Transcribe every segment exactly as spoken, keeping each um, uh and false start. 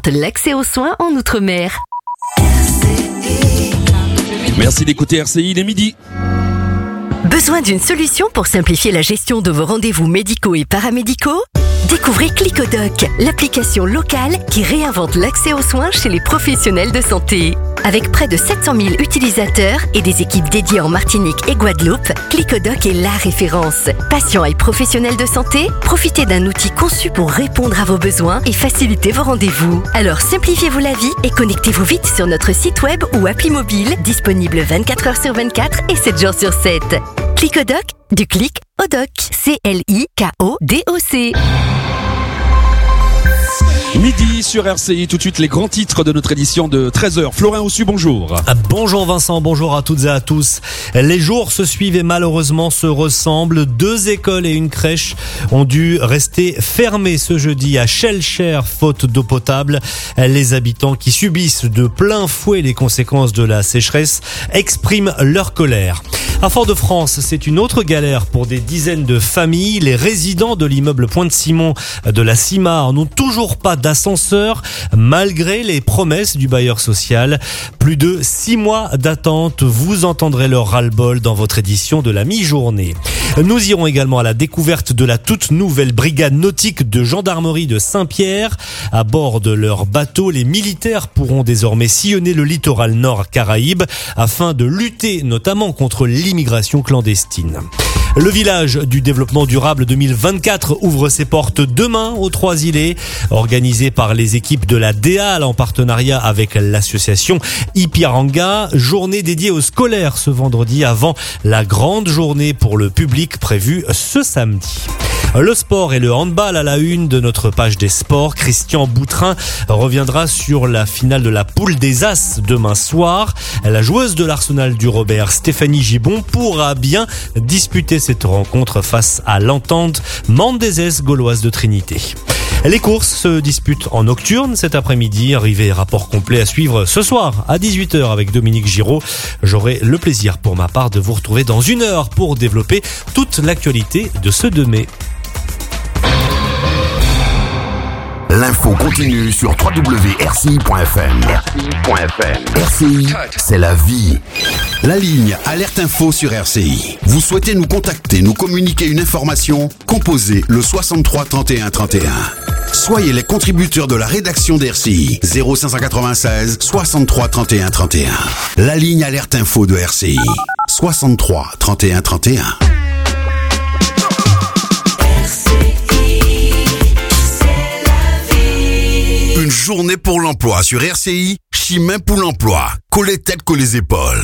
réinvente l'accès aux soins en Outre-mer. Merci d'écouter R C I, il est midi. Besoin d'une solution pour simplifier la gestion de vos rendez-vous médicaux et paramédicaux ? Découvrez Clicodoc, l'application locale qui réinvente l'accès aux soins chez les professionnels de santé. Avec près de sept cent mille utilisateurs et des équipes dédiées en Martinique et Guadeloupe, Clicodoc est la référence. Patients et professionnels de santé, profitez d'un outil conçu pour répondre à vos besoins et faciliter vos rendez-vous. Alors simplifiez-vous la vie et connectez-vous vite sur notre site web ou appli mobile, disponible vingt-quatre heures sur vingt-quatre et sept jours sur sept. Clicodoc, du clic au doc. C L I K O D O C. Midi sur R C I, tout de suite les grands titres de notre édition de treize heures. Florin Ossu, bonjour. Bonjour Vincent, bonjour à toutes et à tous. Les jours se suivent et malheureusement se ressemblent. Deux écoles et une crèche ont dû rester fermées ce jeudi à Shellshare faute d'eau potable. Les habitants qui subissent de plein fouet les conséquences de la sécheresse expriment leur colère. À Fort-de-France, c'est une autre galère pour des dizaines de familles. Les résidents de l'immeuble Pointe-Simon de la Cimar n'ont toujours pas d'ascenseur, malgré les promesses du bailleur social. Plus de six mois d'attente, vous entendrez leur ras-le-bol dans votre édition de la mi-journée. Nous irons également à la découverte de la toute nouvelle brigade nautique de gendarmerie de Saint-Pierre. À bord de leur bateau, les militaires pourront désormais sillonner le littoral nord Caraïbes afin de lutter notamment contre l'immigration clandestine. Le village du développement durable deux mille vingt-quatre ouvre ses portes demain aux Trois-Îlets, organisé par les équipes de la D A L en partenariat avec l'association Ipiranga. Journée dédiée aux scolaires ce vendredi avant la grande journée pour le public prévue ce samedi. Le sport et le handball à la une de notre page des sports. Christian Boutrin reviendra sur la finale de la poule des As demain soir. La joueuse de l'Arsenal du Robert, Stéphanie Gibon, pourra bien disputer cette rencontre face à l'entente Mendezes gauloise de Trinité. Les courses se disputent en nocturne cet après-midi. Arrivé rapport complet à suivre ce soir à dix-huit heures avec Dominique Giraud. J'aurai le plaisir pour ma part de vous retrouver dans une heure pour développer toute l'actualité de ce deux mai. L'info continue sur w w w point r c i point f m. r c i point f m. R C I, c'est la vie. La ligne Alerte Info sur R C I. Vous souhaitez nous contacter, nous communiquer une information? Composez le soixante-trois trente et un trente et un. Soyez les contributeurs de la rédaction d'R C I. zéro cinq cent quatre-vingt-seize soixante-trois trente et un trente et un. La ligne Alerte Info de R C I. soixante-trois trente et un trente et un. Une journée pour l'emploi sur R C I, Chemin pour l'emploi. Collez tête, collez épaules.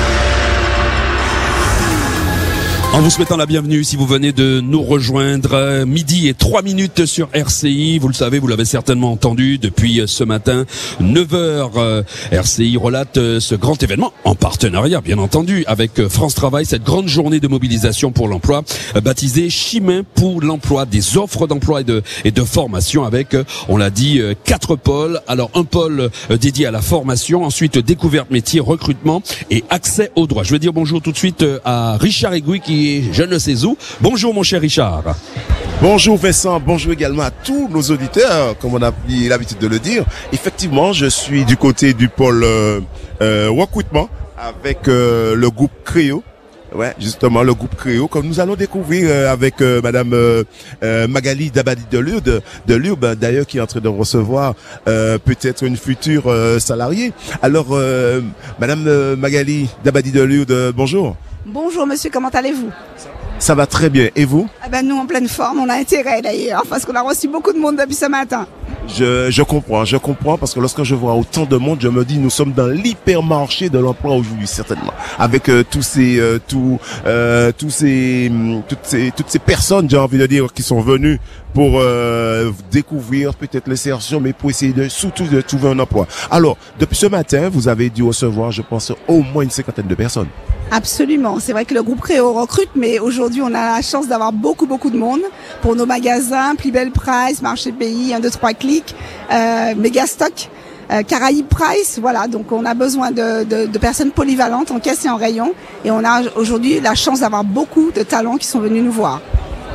En vous souhaitant la bienvenue, si vous venez de nous rejoindre, midi et trois minutes sur R C I. Vous le savez, vous l'avez certainement entendu depuis ce matin, neuf heures. R C I relate ce grand événement en partenariat, bien entendu, avec France Travail, cette grande journée de mobilisation pour l'emploi, baptisée Chemin pour l'emploi, des offres d'emploi et de, et de formation avec, on l'a dit, quatre pôles. Alors, un pôle dédié à la formation, ensuite découverte métier, recrutement et accès aux droits. Je vais dire bonjour tout de suite à Richard Aiguille qui je ne sais où. Bonjour mon cher Richard. Bonjour Vincent, bonjour également à tous nos auditeurs, comme on a l'habitude de le dire. Effectivement, je suis du côté du pôle euh, euh, recrutement avec euh, le groupe Créo. Ouais, justement, le groupe Créo, comme nous allons découvrir euh, avec euh, Madame euh, euh, Magali Dabadi de Lure, de, de Lure, ben, d'ailleurs qui est en train de recevoir euh, peut-être une future euh, salariée. Alors, euh, Madame euh, Magali Dabadi de Lure, de, bonjour. Bonjour monsieur, comment allez-vous? Ça va très bien. Et vous? Ah ben nous en pleine forme, on a intérêt d'ailleurs, parce qu'on a reçu beaucoup de monde depuis ce matin. Je, je comprends, je comprends, parce que lorsque je vois autant de monde, je me dis nous sommes dans l'hypermarché de l'emploi aujourd'hui, certainement, avec euh, tous ces, euh, tous, euh, tous ces, toutes ces, toutes ces personnes, j'ai envie de dire, qui sont venues pour euh, découvrir peut-être l'insertion, mais pour essayer de surtout de trouver un emploi. Alors, depuis ce matin, vous avez dû recevoir, je pense, au moins une cinquantaine de personnes. Absolument, c'est vrai que le groupe Créo recrute, mais aujourd'hui on a la chance d'avoir beaucoup beaucoup de monde pour nos magasins, Plus Belle Price, Marché Pays, un, deux, trois clics, euh, Megastock, euh, Caraïbes Price, voilà, donc on a besoin de, de, de personnes polyvalentes en caisse et en rayon, et on a aujourd'hui la chance d'avoir beaucoup de talents qui sont venus nous voir.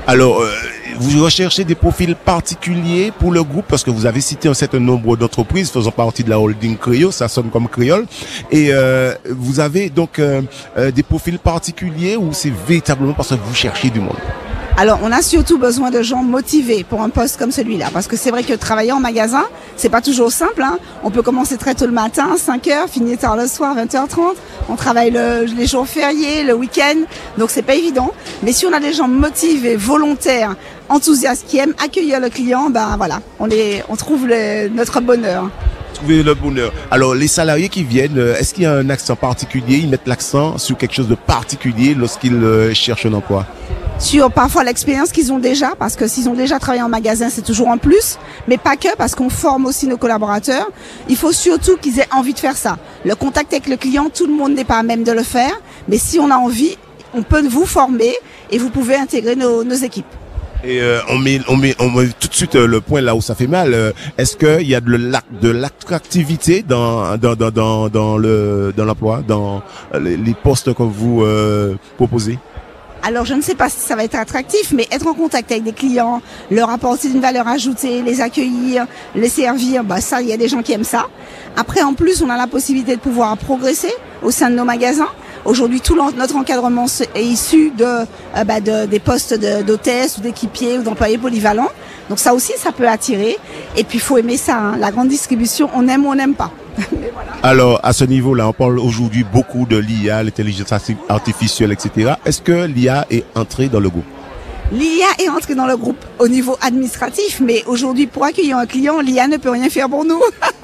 Alors, euh, vous recherchez des profils particuliers pour le groupe parce que vous avez cité un certain nombre d'entreprises faisant partie de la holding Créole, ça sonne comme Créole. Et euh, vous avez donc euh, euh, des profils particuliers ou c'est véritablement parce que vous cherchez du monde? Alors, on a surtout besoin de gens motivés pour un poste comme celui-là. Parce que c'est vrai que travailler en magasin, c'est pas toujours simple, hein. On peut commencer très tôt le matin, cinq heures, finir tard le soir, vingt heures trente. On travaille le, les jours fériés, le week-end. Donc, c'est pas évident. Mais si on a des gens motivés, volontaires, enthousiastes, qui aiment accueillir le client, ben voilà, on est, on trouve le, notre bonheur. Trouver le bonheur. Alors, les salariés qui viennent, est-ce qu'il y a un accent particulier? Ils mettent l'accent sur quelque chose de particulier lorsqu'ils euh, cherchent un emploi? Sur parfois l'expérience qu'ils ont déjà, parce que s'ils ont déjà travaillé en magasin, c'est toujours un plus, mais pas que, parce qu'on forme aussi nos collaborateurs. Il faut surtout qu'ils aient envie de faire ça. Le contact avec le client, tout le monde n'est pas à même de le faire, mais si on a envie, on peut vous former et vous pouvez intégrer nos, nos équipes. Et euh, on met, on met, on met tout de suite euh, le point là où ça fait mal. Euh, est-ce qu'il y a de, la, de l'attractivité dans, dans, dans, dans, dans le, dans l'emploi, dans les, les postes que vous euh, proposez? Alors, je ne sais pas si ça va être attractif, mais être en contact avec des clients, leur apporter une valeur ajoutée, les accueillir, les servir, bah ça, il y a des gens qui aiment ça. Après, en plus, on a la possibilité de pouvoir progresser au sein de nos magasins. Aujourd'hui, tout notre encadrement est issu de, euh, bah, de des postes de, d'hôtesses ou d'équipiers ou d'employés polyvalents. Donc ça aussi, ça peut attirer. Et puis, il faut aimer ça, hein. La grande distribution, on aime ou on n'aime pas. Mais voilà. Alors, à ce niveau-là, on parle aujourd'hui beaucoup de l'I A, l'intelligence artificielle, et cetera. Est-ce que l'I A est entrée dans le groupe? L'I A est entrée dans le groupe au niveau administratif, mais aujourd'hui, pour accueillir un client, l'I A ne peut rien faire pour nous.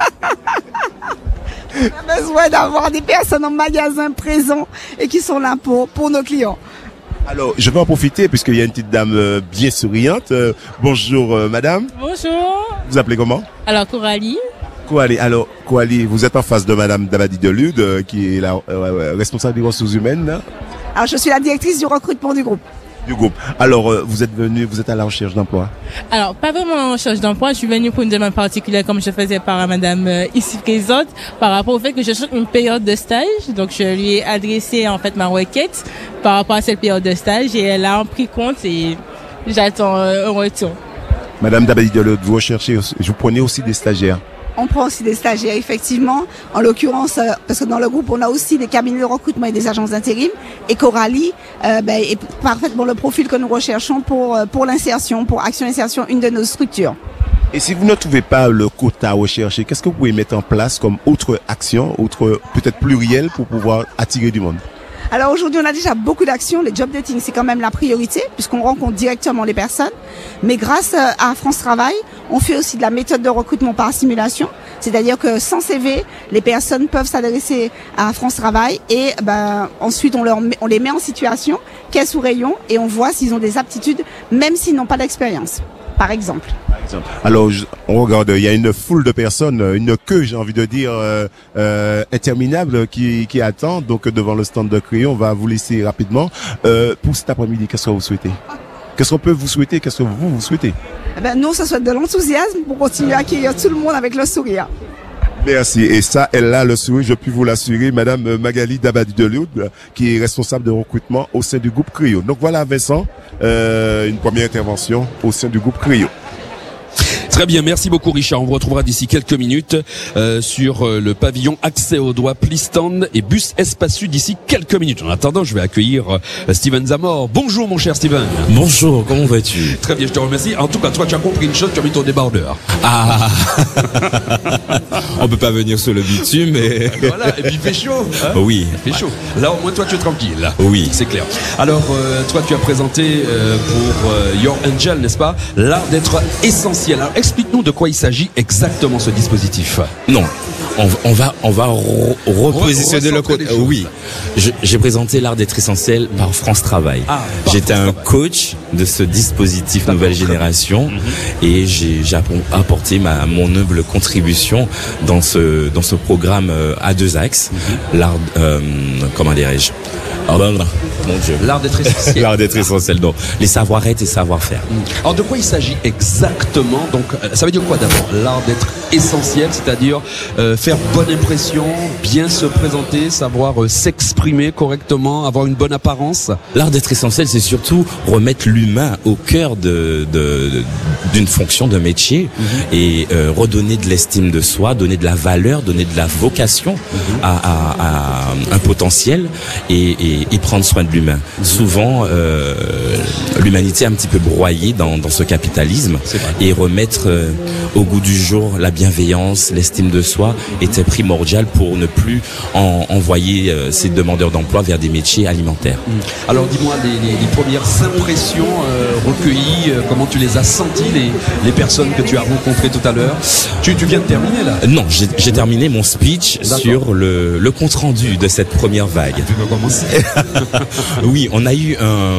On a besoin d'avoir des personnes en magasin présents et qui sont là pour, pour nos clients. Alors, je vais en profiter puisqu'il y a une petite dame euh, bien souriante. Euh, bonjour, euh, madame. Bonjour. Vous appelez comment? Alors, Coralie. Coralie, alors, Coralie, vous êtes en face de madame Dabadi Delude, euh, qui est la euh, responsable des ressources humaines, là. Alors, je suis la directrice du recrutement du groupe. Du groupe. Alors, euh, vous êtes venu, vous êtes à la recherche d'emploi? Alors, pas vraiment en recherche d'emploi. Je suis venue pour une demande particulière, comme je faisais par madame euh, ici présente, par rapport au fait que je cherche une période de stage. Donc, je lui ai adressé, en fait, ma requête par rapport à cette période de stage et elle a en pris compte et j'attends euh, un retour. Madame Dabadi Delude, vous recherchez, vous prenez aussi des stagiaires? On prend aussi des stagiaires, effectivement. En l'occurrence, euh, parce que dans le groupe, on a aussi des cabinets de recrutement et des agences d'intérim. Et Coralie euh, ben, est parfaitement le profil que nous recherchons pour, pour l'insertion, pour Action Insertion, une de nos structures. Et si vous ne trouvez pas le quota recherché, qu'est-ce que vous pouvez mettre en place comme autre action, autre peut-être plurielle pour pouvoir attirer du monde? Alors aujourd'hui, on a déjà beaucoup d'actions. Les job dating, c'est quand même la priorité puisqu'on rencontre directement les personnes. Mais grâce à France Travail, on fait aussi de la méthode de recrutement par simulation. C'est-à-dire que sans C V, les personnes peuvent s'adresser à France Travail et ben, ensuite on, leur met, on les met en situation, caisse ou rayon, et on voit s'ils ont des aptitudes, même s'ils n'ont pas d'expérience, par exemple. Alors, on regarde, il y a une foule de personnes, une queue, j'ai envie de dire, euh, euh, interminable qui, qui attend. Donc, devant le stand de Créole, on va vous laisser rapidement. Euh, pour cet après-midi, qu'est-ce que vous souhaitez? Qu'est-ce qu'on peut vous souhaiter? Qu'est-ce que vous, vous souhaitez? Eh ben, nous, ça souhaite de l'enthousiasme pour continuer à accueillir tout le monde avec le sourire. Merci. Et ça, elle a le sourire, je puis vous l'assurer, Madame Magali Dabadi Delude, qui est responsable de recrutement au sein du groupe Créole. Donc voilà, Vincent, euh, une première intervention au sein du groupe Créole. Très bien, merci beaucoup Richard. On vous retrouvera d'ici quelques minutes euh, sur euh, le pavillon accès aux doigts Plistand et bus Espacu d'ici quelques minutes. En attendant, je vais accueillir euh, Steven Zamor. Bonjour mon cher Steven. Bonjour, comment vas-tu? Très bien, je te remercie. En tout cas, toi tu as compris une chose, tu as mis ton débardeur. Ah. On peut pas venir sur le bitume, mais... Voilà, et puis il fait chaud. Hein, oui. Il fait chaud. Là au moins toi tu es tranquille. Là. Oui. C'est clair. Alors euh, toi tu as présenté euh, pour euh, Your Angel, n'est-ce pas, l'art d'être essentiel. Alors explique-nous de quoi il s'agit exactement ce dispositif. Non, on, on va on va re- repositionner le côté. Euh, oui, Je, j'ai présenté l'art d'être essentiel par France Travail. Ah, J'étais un coach de ce dispositif D'accord. Nouvelle Génération mm-hmm. et j'ai, j'ai apporté ma mon humble contribution dans ce dans ce programme euh, à deux axes. Mm-hmm. L'art, euh, comment dirais-je? Oh ben, mon Dieu. L'art d'être essentiel. L'art d'être essentiel. Donc, les savoir-être et savoir-faire. Alors, de quoi il s'agit exactement? Donc, ça veut dire quoi d'abord? L'art d'être essentiel, c'est-à-dire euh, faire bonne impression, bien se présenter, savoir euh, s'exprimer correctement, avoir une bonne apparence. L'art d'être essentiel, c'est surtout remettre l'humain au cœur de, de, de d'une fonction, d'un métier, mm-hmm. et euh, redonner de l'estime de soi, donner de la valeur, donner de la vocation mm-hmm. à, à, à un potentiel et, et, et prendre soin de l'humain. Mm-hmm. Souvent, euh, l'humanité est un petit peu broyée dans, dans ce capitalisme, et remettre euh, au goût du jour la bienveillance, l'estime de soi était primordial pour ne plus en, envoyer euh, ces demandeurs d'emploi vers des métiers alimentaires. Mm. Alors dis-moi, les, les, les premières impressions euh, recueillies, euh, comment tu les as senties, les, les personnes que tu as rencontrées tout à l'heure? Tu, tu viens de terminer là? euh, Non, j'ai, j'ai terminé mon speech sur le, le compte-rendu de cette première vague. Tu veux commencer? Oui, on a eu un,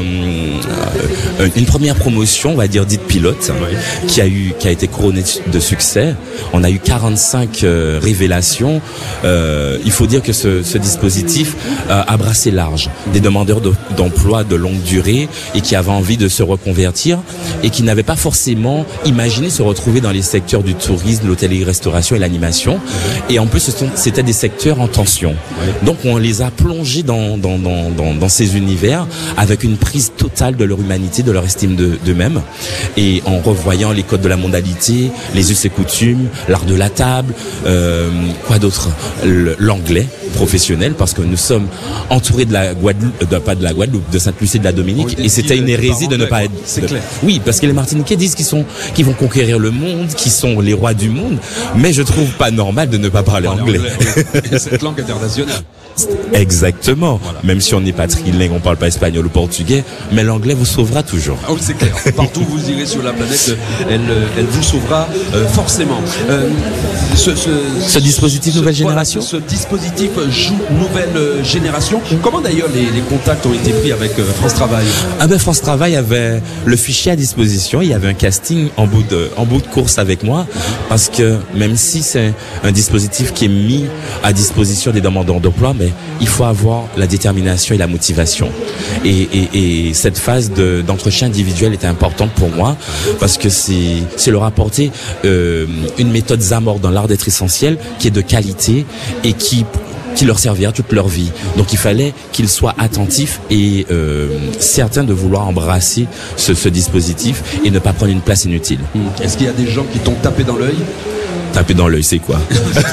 euh, une première promotion, on va dire dite pilote, oui. qui a eu, qui a été couronnée de succès. On a eu quarante-cinq euh, révélations. Euh, il faut dire que ce, ce dispositif euh, a brassé large, des demandeurs de, d'emploi de longue durée et qui avaient envie de se reconvertir et qui n'avaient pas forcément imaginé se retrouver dans les secteurs du tourisme, l'hôtellerie-restauration et l'animation. Et en plus, ce sont, c'était des secteurs en tension. Donc, on les a plongés dans, dans, dans, dans, dans ces univers avec une prise totale de leur humanité, de leur estime de, d'eux-mêmes, et en revoyant les codes de la mondialité, les us et coutumes, l'art de la table, euh, quoi d'autre, l'anglais professionnel, parce que nous sommes entourés de la Guadeloupe, de, pas de la Guadeloupe, de Sainte-Lucie de la Dominique, et c'était une hérésie de ne pas être. C'est de, clair. Oui, parce que les Martiniquais disent qu'ils sont, qu'ils vont conquérir le monde, qu'ils sont les rois du monde, mais je trouve pas normal de ne pas parler anglais. anglais. Cette langue internationale. Exactement. Voilà. Même si on n'est pas trilingue, on parle pas espagnol ou portugais, mais l'anglais vous sauvera toujours. Oh, c'est clair. Partout où vous irez sur la planète, elle, elle vous sauvera euh, forcément. Euh, ce, ce, ce dispositif ce, nouvelle voilà, génération. Ce dispositif joue nouvelle euh, génération. Comment d'ailleurs les, les contacts ont été pris avec euh, France Travail? Ah ben France Travail avait le fichier à disposition. Il y avait un casting en bout de en bout de course avec moi, parce que même si c'est un dispositif qui est mis à disposition des demandeurs d'emploi, mais il faut avoir la détermination et la motivation. Et, et, et cette phase de, d'entretien individuel était importante pour moi, parce que c'est, c'est leur apporter euh, une méthode Zamor dans l'art d'être essentiel qui est de qualité et qui qui leur servira toute leur vie. Donc il fallait qu'ils soient attentifs et euh, certains de vouloir embrasser ce, ce dispositif et ne pas prendre une place inutile. Est-ce qu'il y a des gens qui t'ont tapé dans l'œil? Taper dans l'œil, c'est quoi?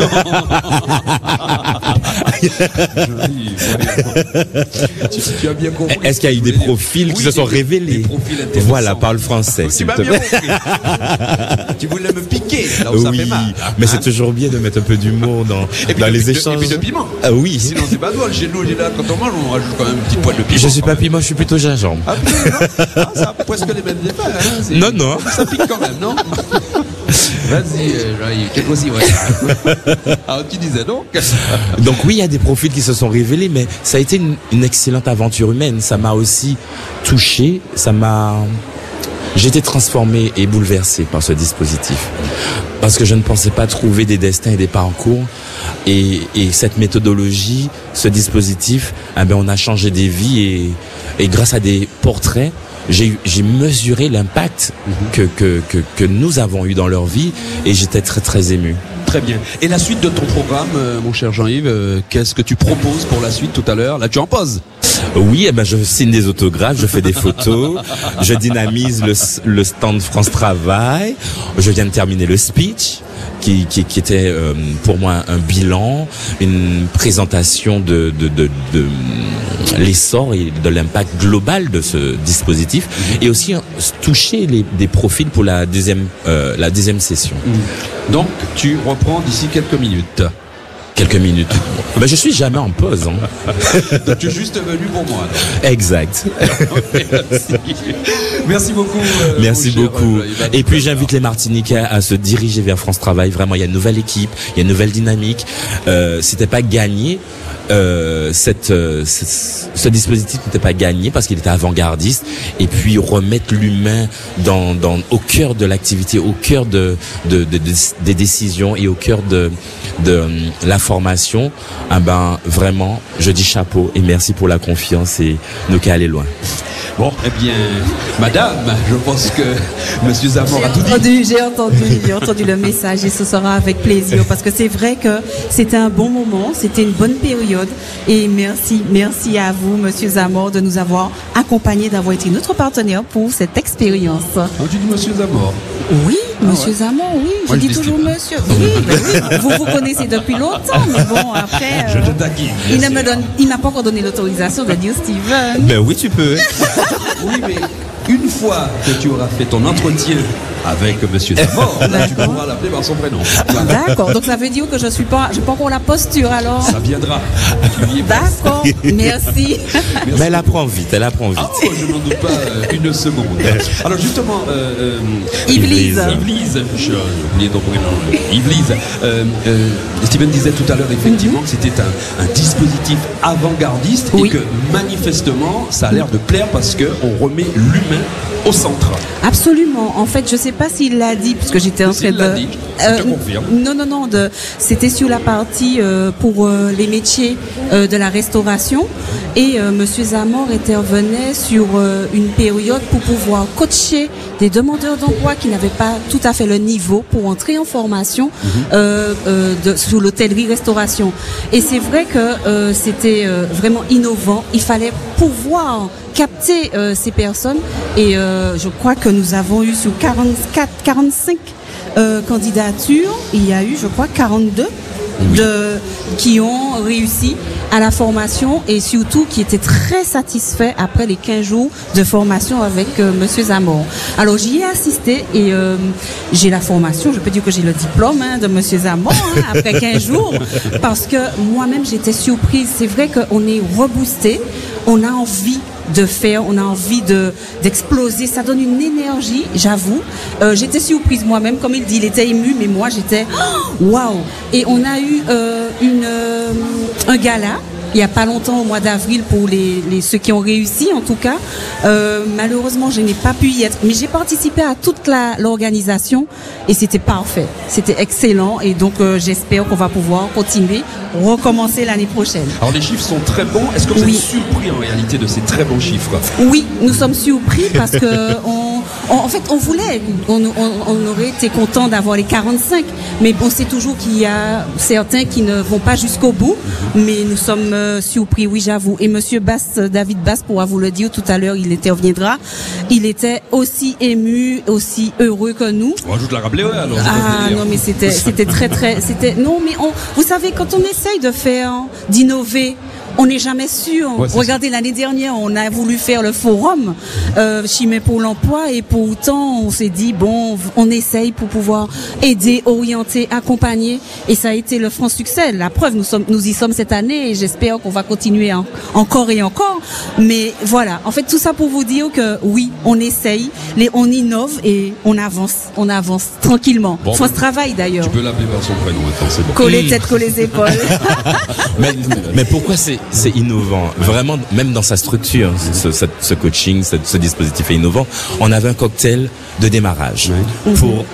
tu, tu as bien compris. Est-ce qu'il y a eu des profils oui, qui se sont des, révélés? Des profils voilà, parle français. Tu m'as bien compris. Tu voulais me piquer là où oui, ça fait mal. Mais c'est toujours bien de mettre un peu d'humour dans, et dans de, les de, échanges. Et puis de piment. Ah oui. Sinon c'est pas drôle. Chez nous, là, quand on mange, on rajoute quand même une petite pointe de piment. Je suis pas piment, je suis plutôt gingembre. Ah, non ah, ça a presque les mêmes effets. Hein, non, non. Ça pique quand même, non? Vas-y, euh, Jean-Yves, quelque chose, ouais. Alors tu disais donc. Donc oui, il y a des profils qui se sont révélés, mais ça a été une, une excellente aventure humaine. Ça m'a aussi touché, ça m'a... J'ai été transformé et bouleversé par ce dispositif. Parce que je ne pensais pas trouver des destins et des parcours. Et, et cette méthodologie, ce dispositif, eh ben on a changé des vies et, et grâce à des portraits, J'ai, j'ai mesuré l'impact mm-hmm. que, que, que, que nous avons eu dans leur vie et j'étais très très ému. Très bien. Et la suite de ton programme, euh, mon cher Jean-Yves, euh, qu'est-ce que tu proposes pour la suite tout à l'heure? Là, tu en poses. Oui, eh ben, je signe des autographes, je fais des photos, je dynamise le, le stand France Travail, je viens de terminer le speech. Qui, qui, qui était euh, pour moi un bilan, une présentation de, de, de, de l'essor et de l'impact global de ce dispositif, et aussi hein, toucher les, des profils pour la deuxième, euh, la deuxième session. Donc tu reprends d'ici quelques minutes. Quelques minutes. Ben, je suis jamais en pause. Hein. Donc, tu es juste venu pour moi. Donc. Exact. Merci. Merci beaucoup. Euh, Merci beaucoup. Cher, Et puis j'invite les Martiniquais à se diriger vers France Travail. Vraiment, il y a une nouvelle équipe, il y a une nouvelle dynamique. Euh, c'était pas gagné. Euh, cette, euh, ce, ce dispositif n'était pas gagné parce qu'il était avant-gardiste, et puis remettre l'humain dans, dans, au cœur de l'activité, au cœur de, de, de, de, des décisions et au cœur de, de la formation. Ah ben, vraiment, je dis chapeau et merci pour la confiance et nous qu'à aller loin. Bon, eh bien, madame, je pense que monsieur Zamor a tout dit. Entendu, j'ai entendu, j'ai entendu le message et ce sera avec plaisir parce que c'est vrai que c'était un bon moment, c'était une bonne période et merci, merci à vous, monsieur Zamor, de nous avoir accompagnés, d'avoir été notre partenaire pour cette expérience. Ah, tu dis monsieur Zamor? Oui, ah, monsieur ouais. Zamor, oui, Moi, je, je dis toujours pas. monsieur. Oui, ben oui, vous vous connaissez depuis longtemps, mais bon, après, je euh, te taquine. il ne me donne, il m'a pas encore donné l'autorisation de dire Steven. Ben oui, tu peux. Oui, mais une fois que tu auras fait ton entretien avec monsieur Zamor, là, tu pourras l'appeler par son prénom. Voilà. D'accord, donc ça veut dire que je suis pas, je pas encore la posture alors. Ça viendra. D'accord, merci. Mais elle apprend vite, elle apprend vite. Oh, je n'en doute pas euh, une seconde. Alors justement, euh, euh, Yvelise. Yvelise, j'ai oublié ton prénom. Yvelise. Euh, euh, Steven disait tout à l'heure effectivement mm-hmm. que c'était un, un dispositif avant-gardiste oui. et que manifestement ça a l'air de plaire parce que on remet l'humain au centre. Absolument. En fait, je sais pas s'il l'a dit puisque j'étais en train de. L'a dit, je euh, te confirme. Non, non, non. De... C'était sur la partie euh, pour euh, les métiers euh, de la restauration et euh, Monsieur Zamor intervenait sur euh, une période pour pouvoir coacher des demandeurs d'emploi qui n'avaient pas tout à fait le niveau pour entrer en formation mm-hmm. euh, euh, de, sous l'hôtellerie-restauration. Et c'est vrai que euh, c'était euh, vraiment innovant. Il fallait pouvoir capter euh, ces personnes et euh, je crois que nous avons eu sur quarante-quatre, quarante-cinq euh, candidatures, il y a eu je crois quarante-deux oui. de, qui ont réussi à la formation et surtout qui étaient très satisfaits après les quinze jours de formation avec euh, monsieur Zamor. Alors j'y ai assisté et euh, j'ai la formation, je peux dire que j'ai le diplôme hein, de monsieur Zamor hein, après quinze jours parce que moi-même j'étais surprise. C'est vrai qu'on est reboosté, on a envie de faire, on a envie de d'exploser, ça donne une énergie, j'avoue. Euh, j'étais surprise moi-même, comme il dit, il était ému, mais moi j'étais waouh. Et on a eu euh, une euh, un gala il y a pas longtemps au mois d'avril pour les, les ceux qui ont réussi en tout cas. Euh, malheureusement, je n'ai pas pu y être, mais j'ai participé à toute la l'organisation et c'était parfait, c'était excellent et donc euh, j'espère qu'on va pouvoir continuer, recommencer l'année prochaine. Alors les chiffres sont très bons. Est-ce que vous oui. êtes surpris en réalité de ces très bons chiffres? Oui, nous sommes surpris parce que on, on, en fait on voulait, on, on, on aurait été content d'avoir les quarante-cinq, mais on sait toujours qu'il y a certains qui ne vont pas jusqu'au bout, mais nous sommes euh, surpris, oui j'avoue. Et monsieur Bass, David Bass pourra vous le dire tout à l'heure, il interviendra, il était aussi ému, aussi heureux que nous. On va juste la rappeler, ouais, alors. Ah non mais c'était c'était très très c'était non mais on vous savez quand on essaye de faire d'innover, on n'est jamais sûr. Ouais, regardez ça. L'année dernière, on a voulu faire le forum euh, Chimay pour l'emploi et pourtant on s'est dit bon, on essaye pour pouvoir aider, orienter, accompagner et ça a été le franc succès. La preuve, nous sommes, nous y sommes cette année et j'espère qu'on va continuer en, encore et encore. Mais voilà, en fait tout ça pour vous dire que oui, on essaye, les, on innove et on avance, on avance tranquillement. Bon, ça se travaille d'ailleurs. Tu peux l'appeler par son prénom maintenant, c'est bon. Coller tête, coller épaules. mais, mais pourquoi c'est c'est innovant, vraiment, même dans sa structure, ce, ce, ce coaching, ce, ce dispositif est innovant. On avait un cocktail de démarrage ouais. pour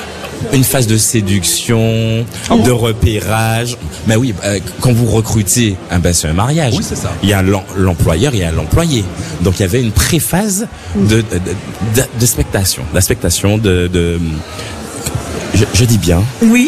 une phase de séduction, oh. de repérage. Mais oui, euh, quand vous recrutez, un ben c'est un mariage. Oui, c'est ça. Il y a l'employeur, il y a l'employé. Donc il y avait une préphase de, de, de, de spectation, d'aspectation, de, de Je, je dis bien. Oui.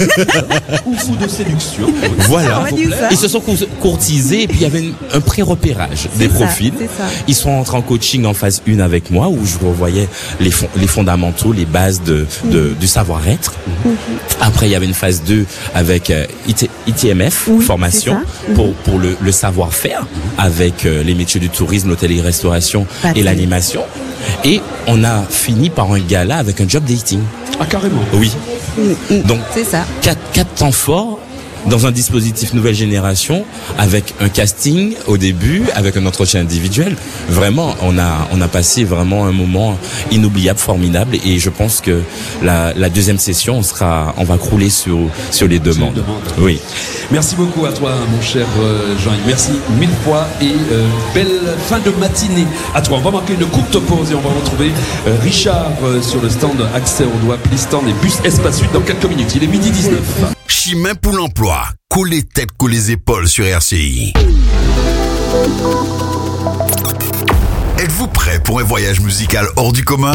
Ou de séduction. Voilà. Ils se sont courtisés et puis il y avait une, un pré-repérage des ça, profils. Ils sont entrés en coaching en phase un avec moi où je revoyais les, fond, les fondamentaux, les bases de, de, mmh. du savoir-être. Mmh. Après, il y avait une phase deux avec euh, I T M F, oui, formation, mmh. pour, pour le, le savoir-faire avec euh, les métiers du tourisme, l'hôtellerie-restauration et l'animation. Et on a fini par un gala avec un job dating. Ah, carrément. Oui. Mmh, Donc, c'est ça. Quatre, quatre temps forts dans un dispositif nouvelle génération avec un casting au début, avec un entretien individuel. Vraiment, on a, on a passé vraiment un moment inoubliable, formidable et je pense que la, la deuxième session, on sera, on va crouler sur, sur les demandes. Demande. Oui. Merci beaucoup à toi, mon cher Jean-Yves. Merci mille fois et euh, belle fin de matinée à toi. On va marquer une courte pause et on va retrouver euh, Richard euh, sur le stand accès au doigt, Plisstand et bus Espace Suite dans quelques minutes. Il est midi dix-neuf. Chimay pour l'emploi. Coller tête, coller épaules sur R C I. Êtes-vous prêt pour un voyage musical hors du commun ?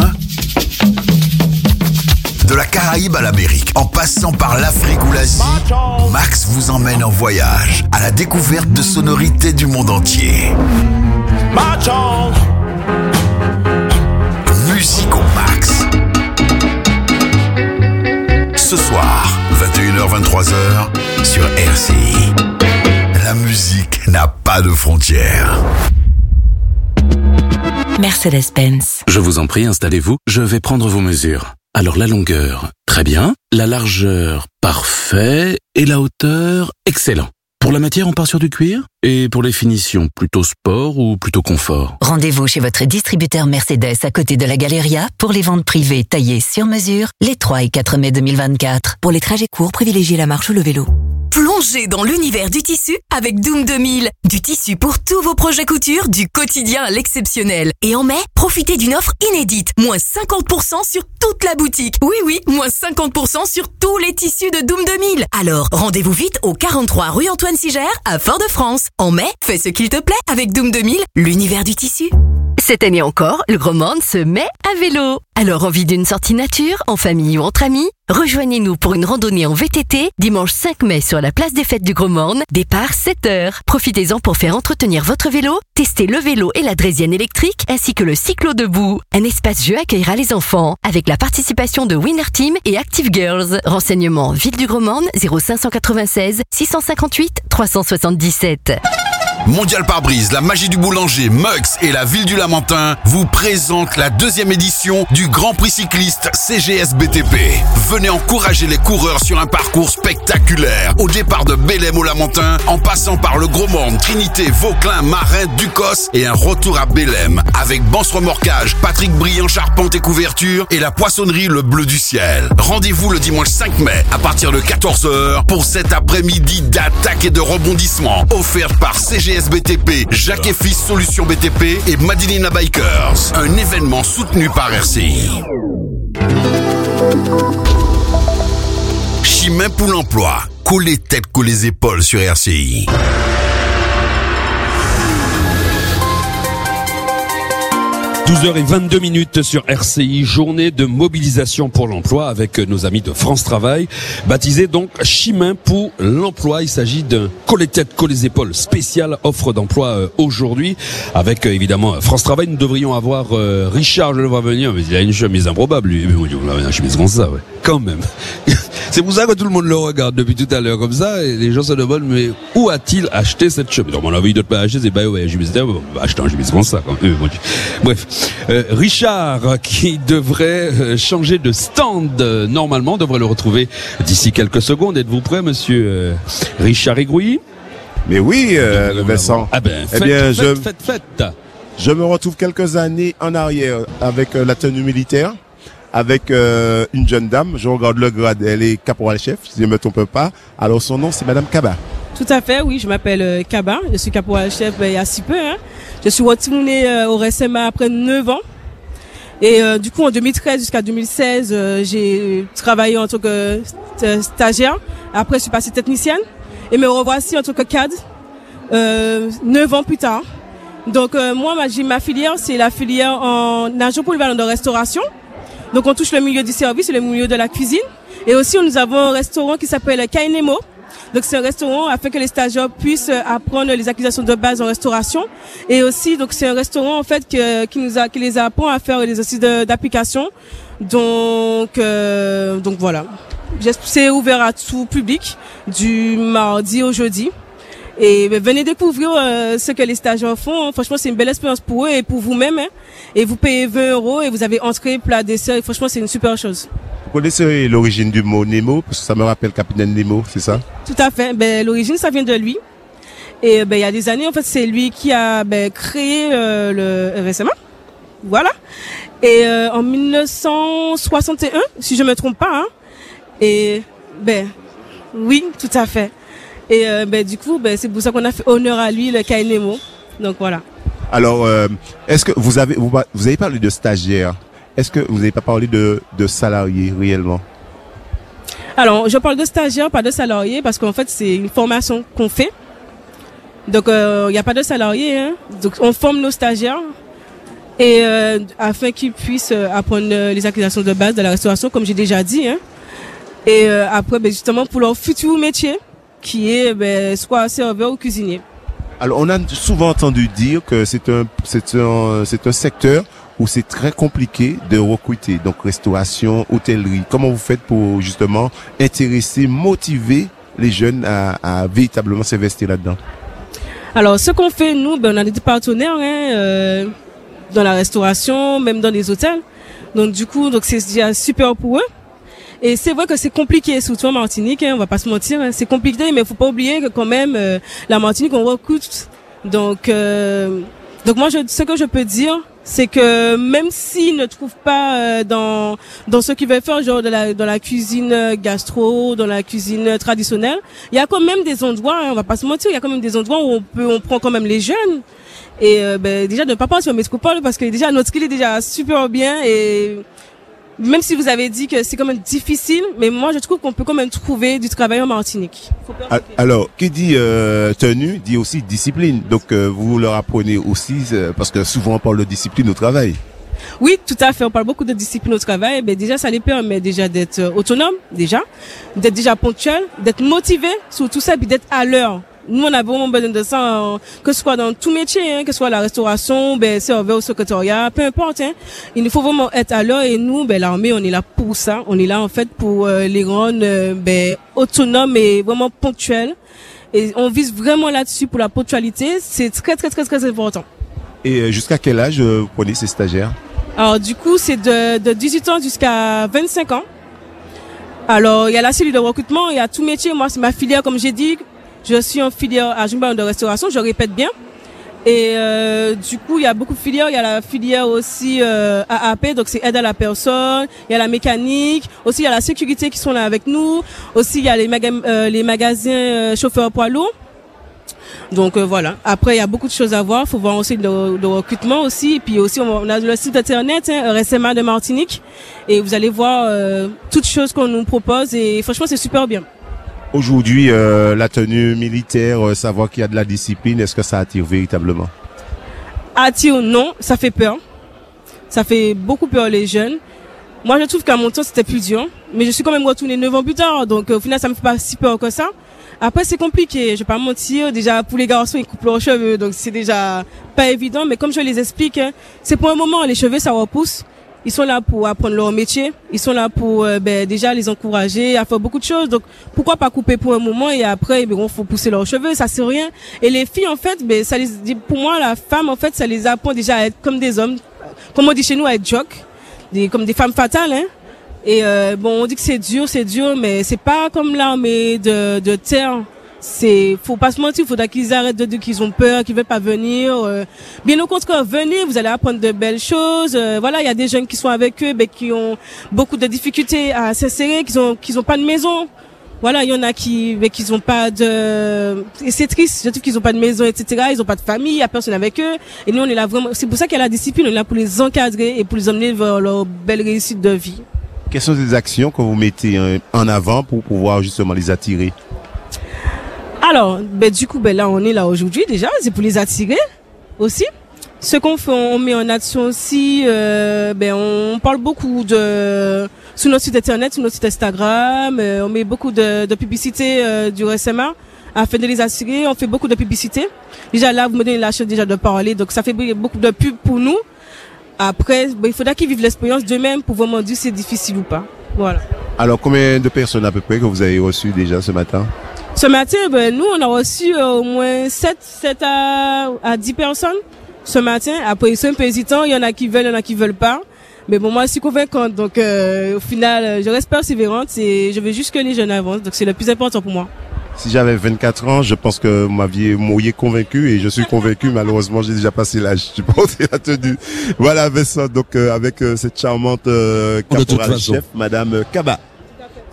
De la Caraïbe à l'Amérique, en passant par l'Afrique ou l'Asie, Max vous emmène en voyage à la découverte de sonorités du monde entier. Musico Max. Ce soir, vingt et une heures vingt-trois heures sur R C I. La musique n'a pas de frontières. Mercedes-Benz. Je vous en prie, installez-vous, je vais prendre vos mesures. Alors la longueur, très bien. La largeur, parfait. Et la hauteur, excellent. Pour la matière, on part sur du cuir. Et pour les finitions, plutôt sport ou plutôt confort? Rendez-vous chez votre distributeur Mercedes à côté de la Galeria pour les ventes privées taillées sur mesure les trois et quatre mai deux mille vingt-quatre. Pour les trajets courts, privilégiez la marche ou le vélo. Plongez dans l'univers du tissu avec Doom deux mille. Du tissu pour tous vos projets couture, du quotidien à l'exceptionnel. Et en mai, profitez d'une offre inédite. Moins cinquante pour cent sur toute la boutique. Oui, oui, moins cinquante pour cent sur tous les tissus de Doom deux mille. Alors, rendez-vous vite au quarante-trois rue Antoine Sigère à Fort-de-France. En mai, fais ce qu'il te plaît avec Doom deux mille, l'univers du tissu. Cette année encore, le Gros Monde se met à vélo. Alors, envie d'une sortie nature, en famille ou entre amis? Rejoignez-nous pour une randonnée en V T T, dimanche cinq mai sur la place des fêtes du Gros Monde, départ sept heures. Profitez-en pour faire entretenir votre vélo, tester le vélo et la draisienne électrique, ainsi que le cyclo debout. Un espace jeu accueillera les enfants, avec la participation de Winner Team et Active Girls. Renseignements Ville du Gros Monde, zéro cinq cent quatre-vingt-seize six cent cinquante-huit trois cent soixante-dix-sept. Mondial Pare-Brise, la magie du boulanger, Mux et la ville du Lamentin vous présentent la deuxième édition du Grand Prix cycliste C G S B T P. Venez encourager les coureurs sur un parcours spectaculaire. Au départ de Bélem au Lamentin, en passant par le Gros Monde, Trinité, Vauclin, Marin, Ducos et un retour à Bélem avec Banse Remorquage, Patrick Briand, Charpente et Couverture et la poissonnerie Le Bleu du Ciel. Rendez-vous le dimanche cinq mai à partir de quatorze heures pour cet après-midi d'attaque et de rebondissement offerte par C G S B T P, Jacques et Fils Solutions B T P et Madinina Bikers. Un événement soutenu par R C I. Chemin pour l'emploi. Collez tête, collez épaules sur R C I. douze heures vingt-deux minutes sur R C I, journée de mobilisation pour l'emploi avec nos amis de France Travail, baptisé donc Chemin pour l'emploi. Il s'agit d'un collet tête, collet épaules spécial offre d'emploi euh, aujourd'hui avec euh, évidemment France Travail. Nous devrions avoir euh, Richard, je le vois venir, mais il a une chemise improbable lui. Mais bon, il a une chemise comme ça, ouais. Quand même. C'est pour ça que tout le monde le regarde depuis tout à l'heure comme ça et les gens se demandent mais où a-t-il acheté cette chemise? Donc on a envie d'autres pas acheter, c'est pas ouais, chemise, on va acheter une chemise comme ça quand même. Bref. Euh, Richard qui devrait euh, changer de stand euh, normalement, devrait le retrouver d'ici quelques secondes. Êtes-vous prêt, monsieur euh, Richard Égrouilly? Mais oui, euh, Vincent. Ah ben, eh faites, bien, faites, je, faites, faites, faites. Je me retrouve quelques années en arrière avec euh, la tenue militaire, avec euh, une jeune dame. Je regarde le grade, elle est caporal-chef, si je ne me trompe pas. Alors son nom, c'est Madame Kaba. Tout à fait, oui, je m'appelle euh, Kaba, je suis caporal-chef euh, il y a si peu. Hein. Je suis retournée euh, au R S M A après neuf ans. Et euh, du coup, en deux mille treize jusqu'à deux mille seize, euh, j'ai travaillé en tant que euh, stagiaire. Après, je suis passée technicienne. Et me revoici en tant que cadre, euh, neuf ans plus tard. Donc, euh, moi, ma, j'ai ma filière, c'est la filière en agent polyvalent de restauration. Donc, on touche le milieu du service et le milieu de la cuisine. Et aussi, nous avons un restaurant qui s'appelle Kainemo. Donc, c'est un restaurant afin que les stagiaires puissent apprendre les acquisitions de base en restauration. Et aussi, donc, c'est un restaurant, en fait, que, qui nous a, qui les apprend à faire des exercices de, d'application. Donc, euh, donc voilà. C'est ouvert à tout public du mardi au jeudi. Et ben, venez découvrir euh, ce que les stagiaires font. Franchement, c'est une belle expérience pour eux et pour vous-même. Hein. Et vous payez vingt euros et vous avez entrée, plat, dessert. Et franchement, c'est une super chose. Vous connaissez l'origine du mot Nemo? Parce que ça me rappelle Capitaine Nemo, c'est ça? Tout à fait. Ben, l'origine, ça vient de lui. Et ben, il y a des années, en fait, c'est lui qui a ben, créé euh, le R S M A. Voilà. Et euh, en mille neuf cent soixante et un, si je me trompe pas. Hein. Et ben, oui, tout à fait. Et euh, ben, du coup, ben, c'est pour ça qu'on a fait honneur à lui, le Kainemo. Donc voilà. Alors, euh, est-ce que vous avez vous, vous avez parlé de stagiaires? Est-ce que vous n'avez pas parlé de, de salariés réellement? Alors, je parle de stagiaires, pas de salariés, parce qu'en fait, c'est une formation qu'on fait. Donc, il euh, n'y a pas de salariés. Hein. Donc, on forme nos stagiaires et euh, afin qu'ils puissent euh, apprendre euh, les acquisitions de base de la restauration, comme j'ai déjà dit, hein. Et euh, après, ben, justement, pour leur futur métier, qui est ben, soit serveur ou cuisinier. Alors, on a souvent entendu dire que c'est un, c'est un, c'est un secteur où c'est très compliqué de recruter. Donc, restauration, hôtellerie. Comment vous faites pour justement intéresser, motiver les jeunes à, à véritablement s'investir là-dedans? Alors, ce qu'on fait, nous, ben, on a des partenaires hein, euh, dans la restauration, même dans les hôtels. Donc, du coup, donc c'est déjà super pour eux. Et c'est vrai que c'est compliqué, surtout en Martinique, hein, on va pas se mentir. Hein, c'est compliqué, mais il faut pas oublier que quand même, euh, la Martinique, on recrute. Donc, euh, donc moi, je, ce que je peux dire, c'est que même s'ils ne trouvent pas euh, dans dans ce qu'ils veulent faire, genre de la dans la cuisine gastro, dans la cuisine traditionnelle, il y a quand même des endroits, hein, on va pas se mentir, il y a quand même des endroits où on peut, on prend quand même les jeunes. Et euh, ben déjà ne pas penser au métropole parce que déjà notre skill est déjà super bien et même si vous avez dit que c'est quand même difficile, mais moi je trouve qu'on peut quand même trouver du travail en Martinique. Alors, qui dit euh, tenue, dit aussi discipline. Donc euh, vous leur apprenez aussi, euh, parce que souvent on parle de discipline au travail. Oui, tout à fait. On parle beaucoup de discipline au travail. Mais déjà, ça les permet déjà d'être autonome, déjà, d'être déjà ponctuel, d'être motivé sur tout ça, puis d'être à l'heure. Nous, on a vraiment besoin de ça, hein, que ce soit dans tout métier, hein, que ce soit la restauration, ben, serveur au secrétariat, peu importe. Hein, il nous faut vraiment être à l'heure et nous, ben, l'armée, on est là pour ça. On est là, en fait, pour euh, les rendre euh, ben, autonomes et vraiment ponctuels. Et on vise vraiment là-dessus pour la ponctualité. C'est très, très, très, très important. Et euh, jusqu'à quel âge euh, vous prenez ces stagiaires? Alors, du coup, c'est de, de dix-huit ans jusqu'à vingt-cinq ans. Alors, il y a la cellule de recrutement, il y a tout métier. Moi, c'est ma filière, comme j'ai dit. Je suis en filière à Jumba de restauration, je répète bien. Et euh, du coup, il y a beaucoup de filières. Il y a la filière aussi euh, A A P, donc c'est aide à la personne. Il y a la mécanique. Aussi, il y a la sécurité qui sont là avec nous. Aussi, il y a les, maga euh, les magasins euh, chauffeurs poids lourds. Donc euh, voilà. Après, il y a beaucoup de choses à voir. Il faut voir aussi le, le recrutement aussi. Et puis aussi, on a le site internet hein, R S M A de Martinique. Et vous allez voir euh, toutes choses qu'on nous propose. Et franchement, c'est super bien. Aujourd'hui, euh, la tenue militaire, euh, savoir qu'il y a de la discipline, est-ce que ça attire véritablement? Attire, non, ça fait peur. Ça fait beaucoup peur les jeunes. Moi, je trouve qu'à mon temps, c'était plus dur. Mais je suis quand même retournée neuf ans plus tard. Donc, au final, ça me fait pas si peur que ça. Après, c'est compliqué. Je vais pas mentir. Déjà, pour les garçons, ils coupent leurs cheveux. Donc, c'est déjà pas évident. Mais comme je les explique, hein, c'est pour un moment. Les cheveux, ça repousse. Ils sont là pour apprendre leur métier. Ils sont là pour euh, ben, déjà les encourager à faire beaucoup de choses. Donc pourquoi pas couper pour un moment et après ben, on faut pousser leurs cheveux, ça c'est rien. Et les filles en fait, ben ça les pour moi la femme en fait ça les apprend déjà à être comme des hommes. Comme on dit chez nous à être jock, des comme des femmes fatales. Hein. Et euh, bon on dit que c'est dur, c'est dur, mais c'est pas comme l'armée de de terre. C'est, faut pas se mentir, il faudra qu'ils arrêtent de dire qu'ils ont peur, qu'ils veulent pas venir. Euh, bien au contraire, venez, vous allez apprendre de belles choses. Euh, voilà, il y a des jeunes qui sont avec eux, ben, qui ont beaucoup de difficultés à s'insérer, qui ont, qui ont pas de maison. Voilà, il y en a qui, ben, qui ont pas de, et c'est triste, je trouve qu'ils ont pas de maison, et cetera. Ils ont pas de famille, il y a personne avec eux. Et nous, on est là vraiment, c'est pour ça qu'il y a la discipline, on est là pour les encadrer et pour les emmener vers leur belle réussite de vie. Quelles sont les actions que vous mettez en avant pour pouvoir justement les attirer? Alors, ben du coup, ben là, on est là aujourd'hui déjà, c'est pour les attirer aussi. Ce qu'on fait, on met en action aussi, euh, ben on parle beaucoup de sur notre site internet, sur notre site Instagram, euh, on met beaucoup de, de publicité euh, du R S M A afin de les attirer. On fait beaucoup de publicité. Déjà là, vous me donnez la chance déjà de parler, donc ça fait beaucoup de pub pour nous. Après, ben, il faudra qu'ils vivent l'expérience d'eux-mêmes pour vraiment dire si c'est difficile ou pas. Voilà. Alors, combien de personnes à peu près que vous avez reçues déjà ce matin? Ce matin, ben, nous, on a reçu euh, au moins sept à, à dix personnes ce matin. Après, ils sont un peu hésitants. Il y en a qui veulent, il y en a qui veulent pas. Mais bon, moi, je suis convaincante. Donc, euh, au final, je reste persévérante et je veux juste que les jeunes avancent. Donc, c'est le plus important pour moi. Si j'avais vingt-quatre ans, je pense que vous m'aviez m'auriez convaincu et je suis convaincu. Malheureusement, j'ai déjà passé l'âge. Je pense qu'il a tenu. Voilà, Vincent. Donc, euh, avec euh, cette charmante euh, caporal chef, Madame Kaba. Ah.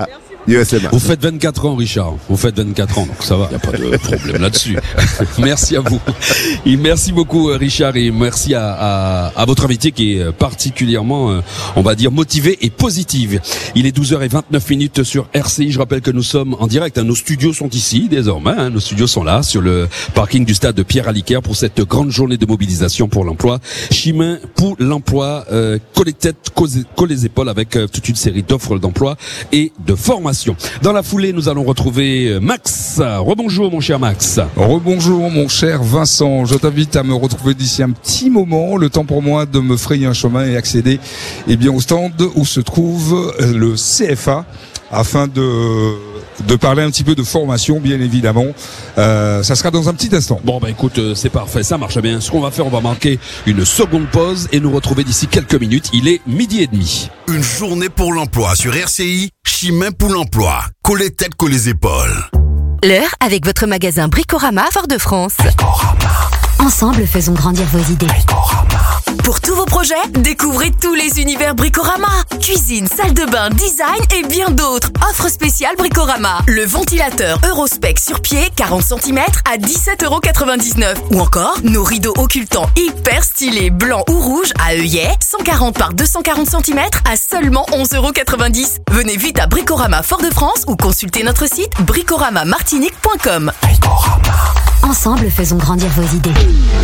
U S M A. Vous faites vingt-quatre ans, Richard. Vous faites vingt-quatre ans, donc ça va, il n'y a pas de problème là-dessus. Merci à vous. Et merci beaucoup, Richard, et merci à, à, à votre invité qui est particulièrement, on va dire, motivé et positive. Il est douze heures vingt-neuf minutes sur R C I. Je rappelle que nous sommes en direct. Hein. Nos studios sont ici, désormais. Hein. Nos studios sont là, sur le parking du stade de Pierre-Aliquer pour cette grande journée de mobilisation pour l'emploi. Chemin pour l'emploi, euh, coller tête, coller les épaules avec euh, toute une série d'offres d'emploi et de formation. Dans la foulée, nous allons retrouver Max. Rebonjour mon cher Max. Rebonjour mon cher Vincent. Je t'invite à me retrouver d'ici un petit moment, le temps pour moi de me frayer un chemin et accéder eh bien, au stand où se trouve le C F A afin de de parler un petit peu de formation, bien évidemment. Euh, ça sera dans un petit instant. Bon, bah écoute, euh, c'est parfait, ça marche bien. Ce qu'on va faire, on va marquer une seconde pause et nous retrouver d'ici quelques minutes. Il est midi et demi. Une journée pour l'emploi sur R C I, Chemin pour l'emploi. Coller tête, coller les épaules. L'heure avec votre magasin Bricorama Fort-de-France. Bricorama. Ensemble, faisons grandir vos idées. Bricorama. Pour tous vos projets, découvrez tous les univers Bricorama. Cuisine, salle de bain, design et bien d'autres. Offre spéciale Bricorama. Le ventilateur Eurospec sur pied, quarante centimètres à dix-sept euros quatre-vingt-dix-neuf. Ou encore, nos rideaux occultants hyper stylés, blancs ou rouges à œillets, cent quarante par deux cent quarante centimètres à seulement onze euros quatre-vingt-dix. Venez vite à Bricorama Fort-de-France ou consultez notre site bricorama martinique point com. Bricorama. Ensemble, faisons grandir vos idées.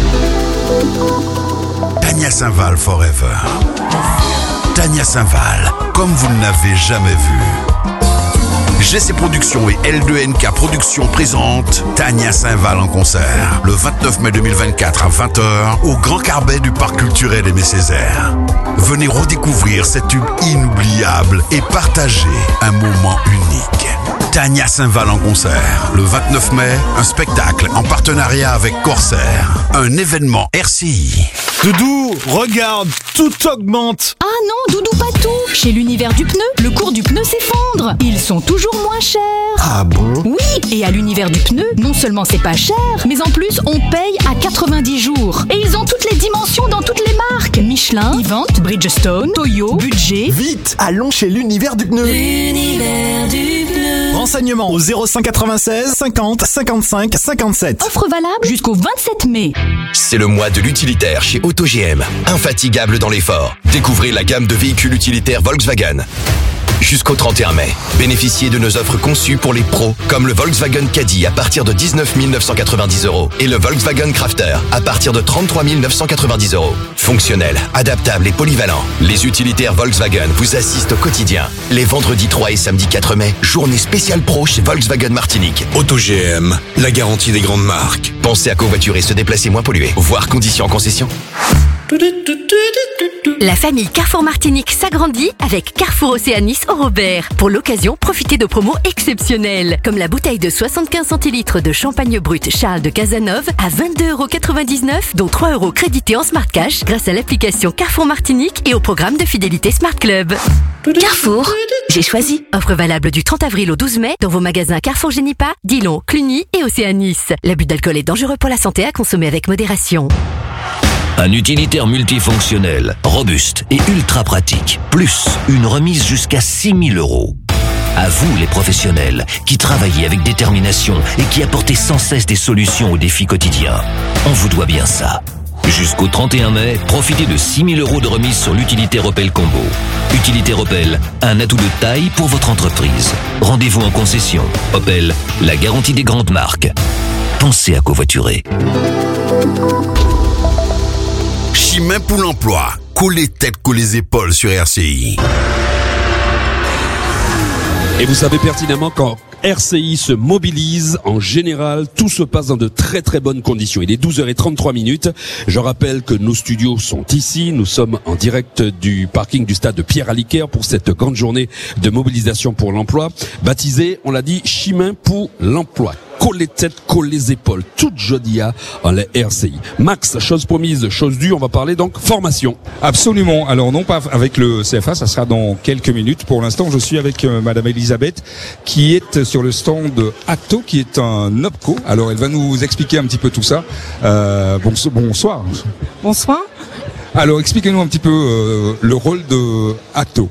Tania Saint-Val Forever. Tania Saint-Val, comme vous ne l'avez jamais vu. G C Productions et L deux N K Productions présentent Tania Saint-Val en concert le vingt-neuf mai deux mille vingt-quatre à vingt heures au Grand Carbet du Parc culturel Aimé Césaire. Venez redécouvrir cet tube inoubliable et partager un moment unique. Tania Saint-Val en concert le vingt-neuf mai, un spectacle en partenariat avec Corsair, un événement R C I. Doudou, regarde, tout augmente. Ah non, Doudou, pas tout. Chez l'univers du pneu, le cours du pneu s'effondre. Ils sont toujours moins chers. Ah bon? Oui, et à l'univers du pneu, non seulement c'est pas cher, mais en plus on paye à quatre-vingt-dix jours. Et ils ont toutes les dimensions dans toutes les marques. Michelin, Event, Bridgestone, Toyo, Budget. Vite, allons chez l'univers du pneu. L'univers du pneu. Renseignements au zéro cinq quatre-vingt-seize cinquante cinquante-cinq cinquante-sept. Offre valable jusqu'au vingt-sept mai. C'est le mois de l'utilitaire chez Auto G M. Infatigable dans l'effort. Découvrez la gamme de véhicules utilitaires Volkswagen. Jusqu'au trente et un mai, bénéficiez de nos offres conçues pour les pros, comme le Volkswagen Caddy à partir de dix-neuf mille neuf cent quatre-vingt-dix euros et le Volkswagen Crafter à partir de trente-trois mille neuf cent quatre-vingt-dix euros. Fonctionnel, adaptable et polyvalent, les utilitaires Volkswagen vous assistent au quotidien. Les vendredis trois et samedi quatre mai, journée spéciale pro chez Volkswagen Martinique. Auto G M, la garantie des grandes marques. Pensez à covoiturer et se déplacer moins pollué. Voir conditions en concession. La famille Carrefour Martinique s'agrandit avec Carrefour Océanis au Robert. Pour l'occasion, profitez de promos exceptionnelles, comme la bouteille de soixante-quinze centilitres de champagne brut Charles de Cazeneuve à vingt-deux euros quatre-vingt-dix-neuf, dont trois euros crédités en Smart Cash grâce à l'application Carrefour Martinique et au programme de fidélité Smart Club. Carrefour, j'ai choisi. Offre valable du trente avril au douze mai dans vos magasins Carrefour Génipa, Dillon, Cluny et Océanis. L'abus d'alcool est dangereux pour la santé, à consommer avec modération. Un utilitaire multifonctionnel, robuste et ultra pratique, plus une remise jusqu'à six mille euros. À vous les professionnels, qui travaillez avec détermination et qui apportez sans cesse des solutions aux défis quotidiens. On vous doit bien ça. Jusqu'au trente et un mai, profitez de six mille euros de remise sur l'utilitaire Opel Combo. Utilitaire Opel, un atout de taille pour votre entreprise. Rendez-vous en concession. Opel, la garantie des grandes marques. Pensez à covoiturer. Chemin pour l'emploi. Coller tête, coller épaules sur R C I. Et vous savez pertinemment quand R C I se mobilise, en général, tout se passe dans de très très bonnes conditions. Il est douze heures trente-trois minutes. Je rappelle que nos studios sont ici. Nous sommes en direct du parking du stade de Pierre-Aliquer pour cette grande journée de mobilisation pour l'emploi, baptisée, on l'a dit, Chemin pour l'emploi. Coller tête, coller épaules, toute jodia en la R C I. Max, chose promise, chose due, on va parler donc formation. Absolument. Alors non pas avec le C F A, ça sera dans quelques minutes. Pour l'instant, je suis avec euh, Madame Elisabeth qui est sur le stand Acto, qui est un OPCO. Alors elle va nous expliquer un petit peu tout ça. Euh, bon, bonsoir. Bonsoir. Alors expliquez-nous un petit peu euh, le rôle de Acto.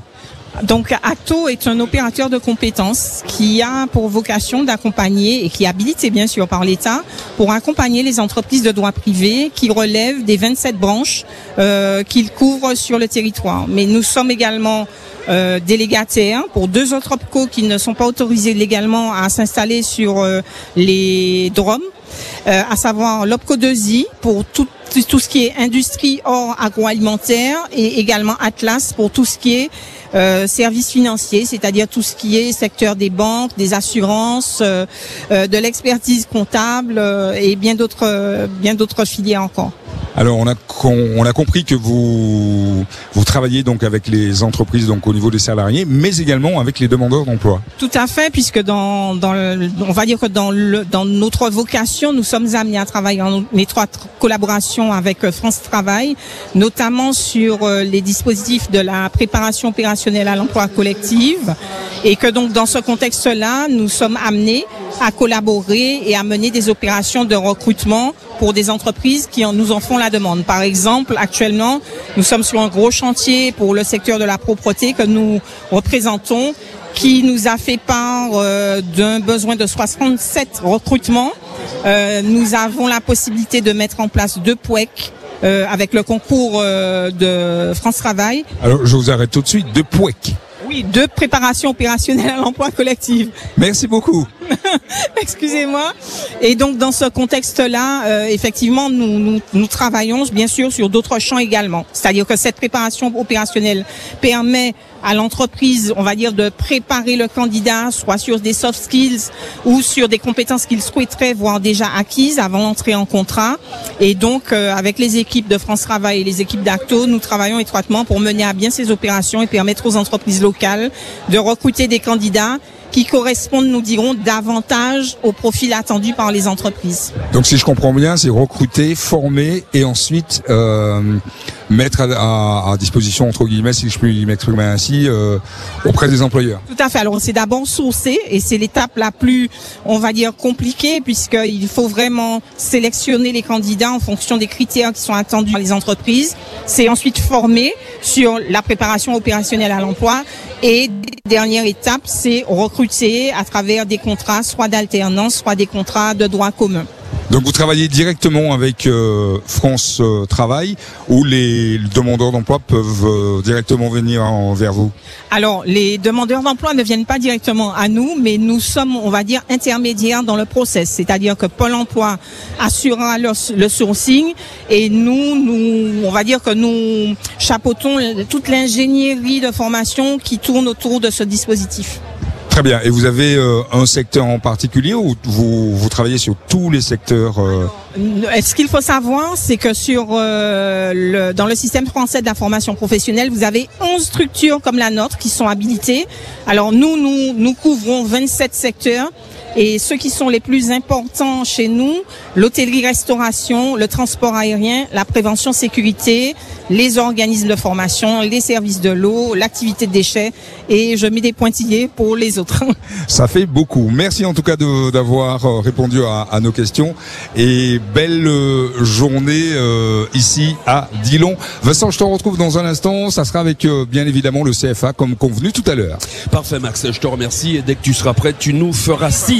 Donc Acto est un opérateur de compétences qui a pour vocation d'accompagner et qui est habilité bien sûr par l'État pour accompagner les entreprises de droit privé qui relèvent des vingt-sept branches euh, qu'il couvre sur le territoire. Mais nous sommes également euh, délégataires pour deux autres OPCO qui ne sont pas autorisés légalement à s'installer sur euh, les D R O M, euh, à savoir l'OPCO deux I pour tout tout ce qui est industrie hors agroalimentaire et également Atlas pour tout ce qui est Euh, services financiers, c'est-à-dire tout ce qui est secteur des banques, des assurances, euh, euh, de l'expertise comptable euh, et bien d'autres, euh, bien d'autres filières encore. Alors on a on a compris que vous vous travaillez donc avec les entreprises donc au niveau des salariés, mais également avec les demandeurs d'emploi. Tout à fait, puisque dans dans le, on va dire que dans le dans notre vocation, nous sommes amenés à travailler en étroite collaboration avec France Travail, notamment sur les dispositifs de la préparation opérationnelle à l'emploi collectif, et que donc dans ce contexte-là, nous sommes amenés à collaborer et à mener des opérations de recrutement pour des entreprises qui en, nous en font la demande. Par exemple, actuellement, nous sommes sur un gros chantier pour le secteur de la propreté que nous représentons, qui nous a fait part euh, d'un besoin de soixante-sept recrutements. Euh, nous avons la possibilité de mettre en place deux P O E C euh, avec le concours euh, de France Travail. Alors, je vous arrête tout de suite. Deux P O E C. Oui, de préparation opérationnelle à l'emploi collectif. Merci beaucoup. Excusez-moi. Et donc dans ce contexte-là, euh, effectivement, nous, nous nous travaillons bien sûr sur d'autres champs également. C'est-à-dire que cette préparation opérationnelle permet à l'entreprise, on va dire, de préparer le candidat, soit sur des soft skills ou sur des compétences qu'il souhaiterait voir déjà acquises avant l'entrée en contrat. Et donc, euh, avec les équipes de France Travail et les équipes d'Acto, nous travaillons étroitement pour mener à bien ces opérations et permettre aux entreprises locales de recruter des candidats qui correspondent, nous dirons, davantage au profil attendu par les entreprises. Donc si je comprends bien, c'est recruter, former et ensuite euh, mettre à, à, à disposition, entre guillemets, si je puis m'exprimer ainsi, euh, auprès des employeurs. Tout à fait. Alors c'est d'abord sourcer et c'est l'étape la plus, on va dire, compliquée, puisqu'il faut vraiment sélectionner les candidats en fonction des critères qui sont attendus par les entreprises. C'est ensuite former sur la préparation opérationnelle à l'emploi et dernière étape, c'est recruter à travers des contrats, soit d'alternance, soit des contrats de droit commun. Donc vous travaillez directement avec euh, France euh, Travail ou les demandeurs d'emploi peuvent euh, directement venir en, vers vous? Alors les demandeurs d'emploi ne viennent pas directement à nous, mais nous sommes, on va dire, intermédiaires dans le process. C'est-à-dire que Pôle emploi assurera le, le sourcing et nous, nous, on va dire que nous chapeautons toute l'ingénierie de formation qui tourne autour de ce dispositif. Très bien. Et vous avez euh, un secteur en particulier ou vous, vous travaillez sur tous les secteurs euh... Ce qu'il faut savoir, c'est que sur euh, le, dans le système français de la formation professionnelle, vous avez onze structures comme la nôtre qui sont habilitées. Alors nous, nous, nous couvrons vingt-sept secteurs. Et ceux qui sont les plus importants chez nous, l'hôtellerie-restauration, le transport aérien, la prévention sécurité, les organismes de formation, les services de l'eau, l'activité de déchets, et je mets des pointillés pour les autres. Ça fait beaucoup. Merci en tout cas de, d'avoir répondu à, à nos questions et belle journée euh, ici à Dillon. Vincent, je te retrouve dans un instant. Ça sera avec euh, bien évidemment le C F A comme convenu tout à l'heure. Parfait Max, je te remercie et dès que tu seras prêt, tu nous feras signe.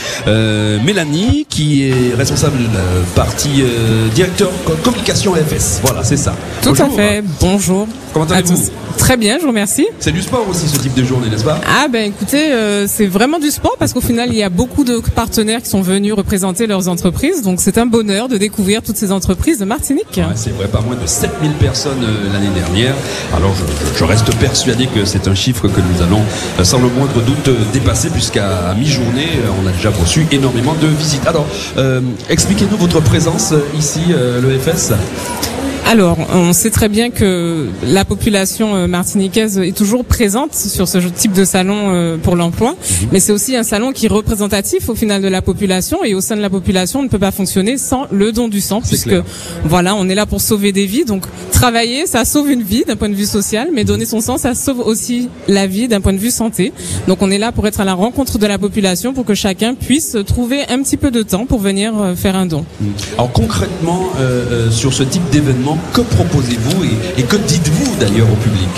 Euh, Mélanie qui est responsable de la partie euh, directeur communication F S. Voilà, c'est ça. Tout Bonjour. à fait. Bonjour. Comment allez-vous? Très bien, je vous remercie. C'est du sport aussi ce type de journée, n'est-ce pas? Ah ben écoutez, euh, c'est vraiment du sport parce qu'au final il y a beaucoup de partenaires qui sont venus représenter leurs entreprises, donc c'est un bonheur de découvrir toutes ces entreprises de Martinique. Ouais, c'est vrai, pas moins de sept mille personnes euh, l'année dernière. Alors je, je, je reste persuadé que c'est un chiffre que nous allons euh, sans le moindre doute euh, dépasser puisqu'à mi-journée euh, on a déjà reçu énormément de visites. Alors euh, expliquez-nous votre présence euh, ici, euh, le F S. Alors, on sait très bien que la population martiniquaise est toujours présente sur ce type de salon pour l'emploi, mmh. mais c'est aussi un salon qui est représentatif au final de la population, et au sein de la population, on ne peut pas fonctionner sans le don du sang, c'est puisque clair. Voilà, on est là pour sauver des vies. Donc, travailler, ça sauve une vie d'un point de vue social, mais donner son sang, ça sauve aussi la vie d'un point de vue santé. Donc, on est là pour être à la rencontre de la population, pour que chacun puisse trouver un petit peu de temps pour venir faire un don. Mmh. Alors, concrètement, euh, euh, sur ce type d'événement, que proposez-vous et, et que dites-vous d'ailleurs au public?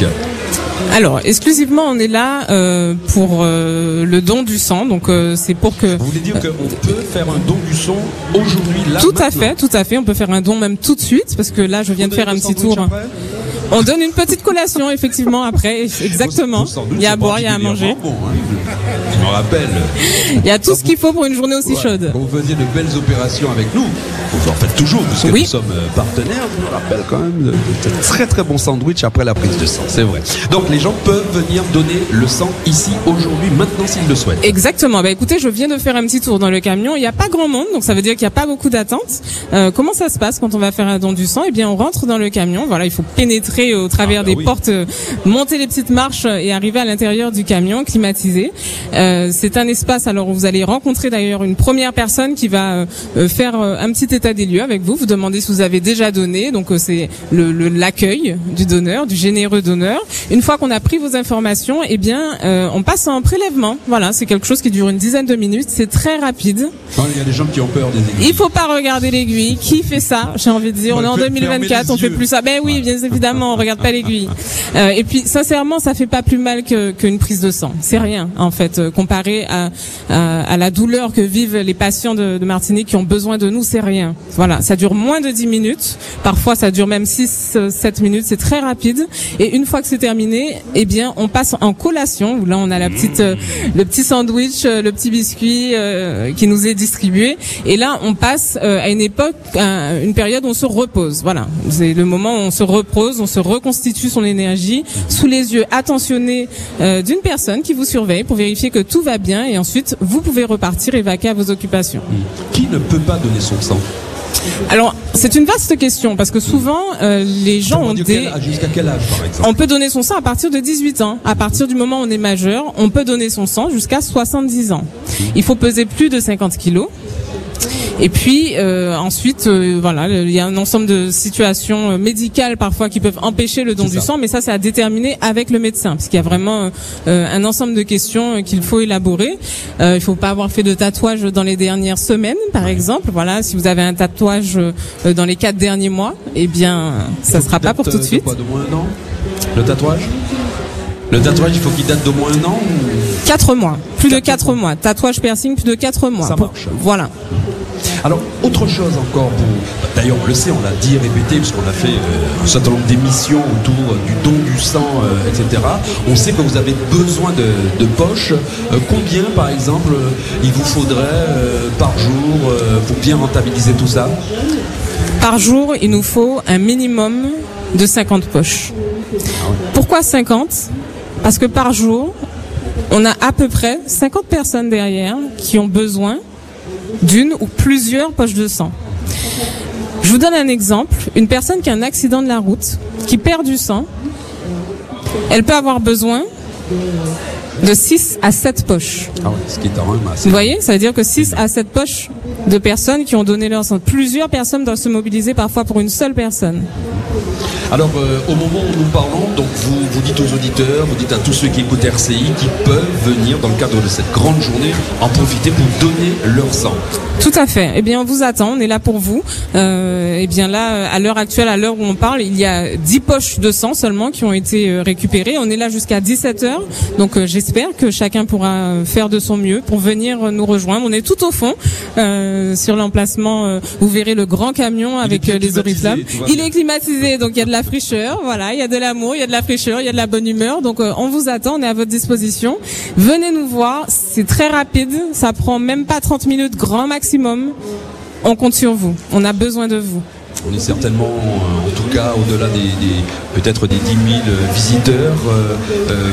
Alors, exclusivement, on est là euh, pour euh, le don du sang. Donc, euh, c'est pour que... Vous voulez dire euh, qu'on peut faire un don du sang aujourd'hui, là, Tout maintenant. à fait, tout à fait. On peut faire un don même tout de suite, parce que là, je viens Vous de faire un donnez petit le sandwich tour. après ? On donne une petite collation, effectivement, après. Exactement. Il y a à boire, il y a à manger. Bon, hein. Je me rappelle. Il y a tout ce qu'il faut pour une journée aussi Ouais, chaude. Quand vous faisiez de belles opérations avec nous, vous en faites toujours, puisque Oui. nous sommes euh, partenaires, je me rappelle quand même de, de très très bons sandwichs après la prise de sang, c'est vrai. Donc les gens peuvent venir donner le sang ici, aujourd'hui, maintenant s'ils le souhaitent. Exactement. Bah écoutez, je viens de faire un petit tour dans le camion. Il n'y a pas grand monde, donc ça veut dire qu'il n'y a pas beaucoup d'attente. Euh, comment ça se passe quand on va faire un don du sang ? Eh bien, on rentre dans le camion. Voilà, il faut pénétrer au travers Ah, bah des oui. portes, euh, monter les petites marches et arriver à l'intérieur du camion climatisé. Euh, c'est un espace. Alors, vous allez rencontrer d'ailleurs une première personne qui va euh, faire euh, un petit état des lieux avec vous. Vous demandez si vous avez déjà donné. Donc, euh, c'est le, le- l'accueil du donneur, du généreux donneur. Une fois qu'on a pris vos informations, eh bien, euh, on passe en prélèvement. Voilà, c'est quelque chose qui dure une dizaine de minutes. C'est très rapide. Non, il y a des gens qui ont peur des aiguilles. Il faut pas regarder l'aiguille. Qui fait ça? J'ai envie de dire, on est en Fermez deux mille vingt-quatre, les on fait yeux. plus ça. Ben oui, bien évidemment, on regarde pas l'aiguille. Euh, et puis, sincèrement, ça fait pas plus mal que qu'une prise de sang. C'est rien, en fait, euh, comparé à, à à la douleur que vivent les patients de, de Martinique qui ont besoin de nous. C'est rien. Voilà, ça dure moins de dix minutes. Parfois, ça dure même six, sept minutes. C'est très rapide. Et une fois que c'est terminé, eh bien, on passe en collation. Où là, on a la petite, euh, le petit sandwich, euh, le petit biscuit euh, qui nous est distribué. Et là, on passe euh, à une époque, à une période où on se repose. Voilà, c'est le moment où on se repose, on se reconstitue son énergie sous les yeux attentionnés euh, d'une personne qui vous surveille pour vérifier que tout va bien. Et ensuite, vous pouvez repartir et vaquer à vos occupations. Qui ne peut pas donner son sang? Alors, c'est une vaste question parce que souvent, euh, les gens ont Dire des... quel âge- Jusqu'à quel âge, par exemple? On peut donner son sang à partir de dix-huit ans. À partir du moment où on est majeur, on peut donner son sang jusqu'à soixante-dix ans. Il faut peser plus de cinquante kilos. Et puis euh, ensuite, euh, voilà, il y a un ensemble de situations euh, médicales parfois qui peuvent empêcher le don du sang, mais ça, c'est à déterminer avec le médecin, parce qu'il y a vraiment euh, un ensemble de questions euh, qu'il faut élaborer. Euh, il faut pas avoir fait de tatouage dans les dernières semaines, par exemple. Voilà, si vous avez un tatouage euh, dans les quatre derniers mois, eh bien, ça sera pas pour tout de suite. Quoi, de moins un an? Le tatouage? Le tatouage, il faut qu'il date d'au moins un an ou... Quatre mois, plus de quatre mois. Tatouage, piercing, plus de quatre mois. Ça Pour- marche. Voilà. Alors, autre chose encore, pour... d'ailleurs on le sait, on l'a dit, répété, puisqu'on a fait euh, un certain nombre d'émissions autour euh, du don du sang, euh, et cetera. On sait que vous avez besoin de, de poches. Euh, combien, par exemple, euh, il vous faudrait euh, par jour euh, pour bien rentabiliser tout ça? Par jour, il nous faut un minimum de cinquante poches. Pourquoi cinquante? Parce que par jour, on a à peu près cinquante personnes derrière qui ont besoin d'une ou plusieurs poches de sang. Je vous donne un exemple. Une personne qui a un accident de la route, qui perd du sang, elle peut avoir besoin de six à sept poches. Ah ouais, ce qui est quand même assez... Vous voyez, ça veut dire que six à sept poches de personnes qui ont donné leur sang. Plusieurs personnes doivent se mobiliser parfois pour une seule personne. Alors, euh, au moment où nous parlons, donc vous, vous dites aux auditeurs, vous dites à tous ceux qui écoutent R C I, qui peuvent venir dans le cadre de cette grande journée en profiter pour donner leur sang. Tout à fait. Eh bien, on vous attend. On est là pour vous. Euh, eh bien là, à l'heure actuelle, à l'heure où on parle, il y a dix poches de sang seulement qui ont été euh, récupérées. On est là jusqu'à dix-sept heures. Donc, euh, j'espère que chacun pourra faire de son mieux pour venir euh, nous rejoindre. On est tout au fond, euh, sur l'emplacement. Euh, vous verrez le grand camion avec euh, les oriflammes. Il est climatisé, donc il y a de la fraîcheur. Voilà, il y a de l'amour, il y a de la fraîcheur, il y a de la bonne humeur. Donc, euh, on vous attend. On est à votre disposition. Venez nous voir. C'est très rapide. Ça prend même pas trente minutes, grand maximum. On compte sur vous. On a besoin de vous. On est certainement, euh, en tout cas, au-delà des, des peut-être des dix mille visiteurs. Euh, euh,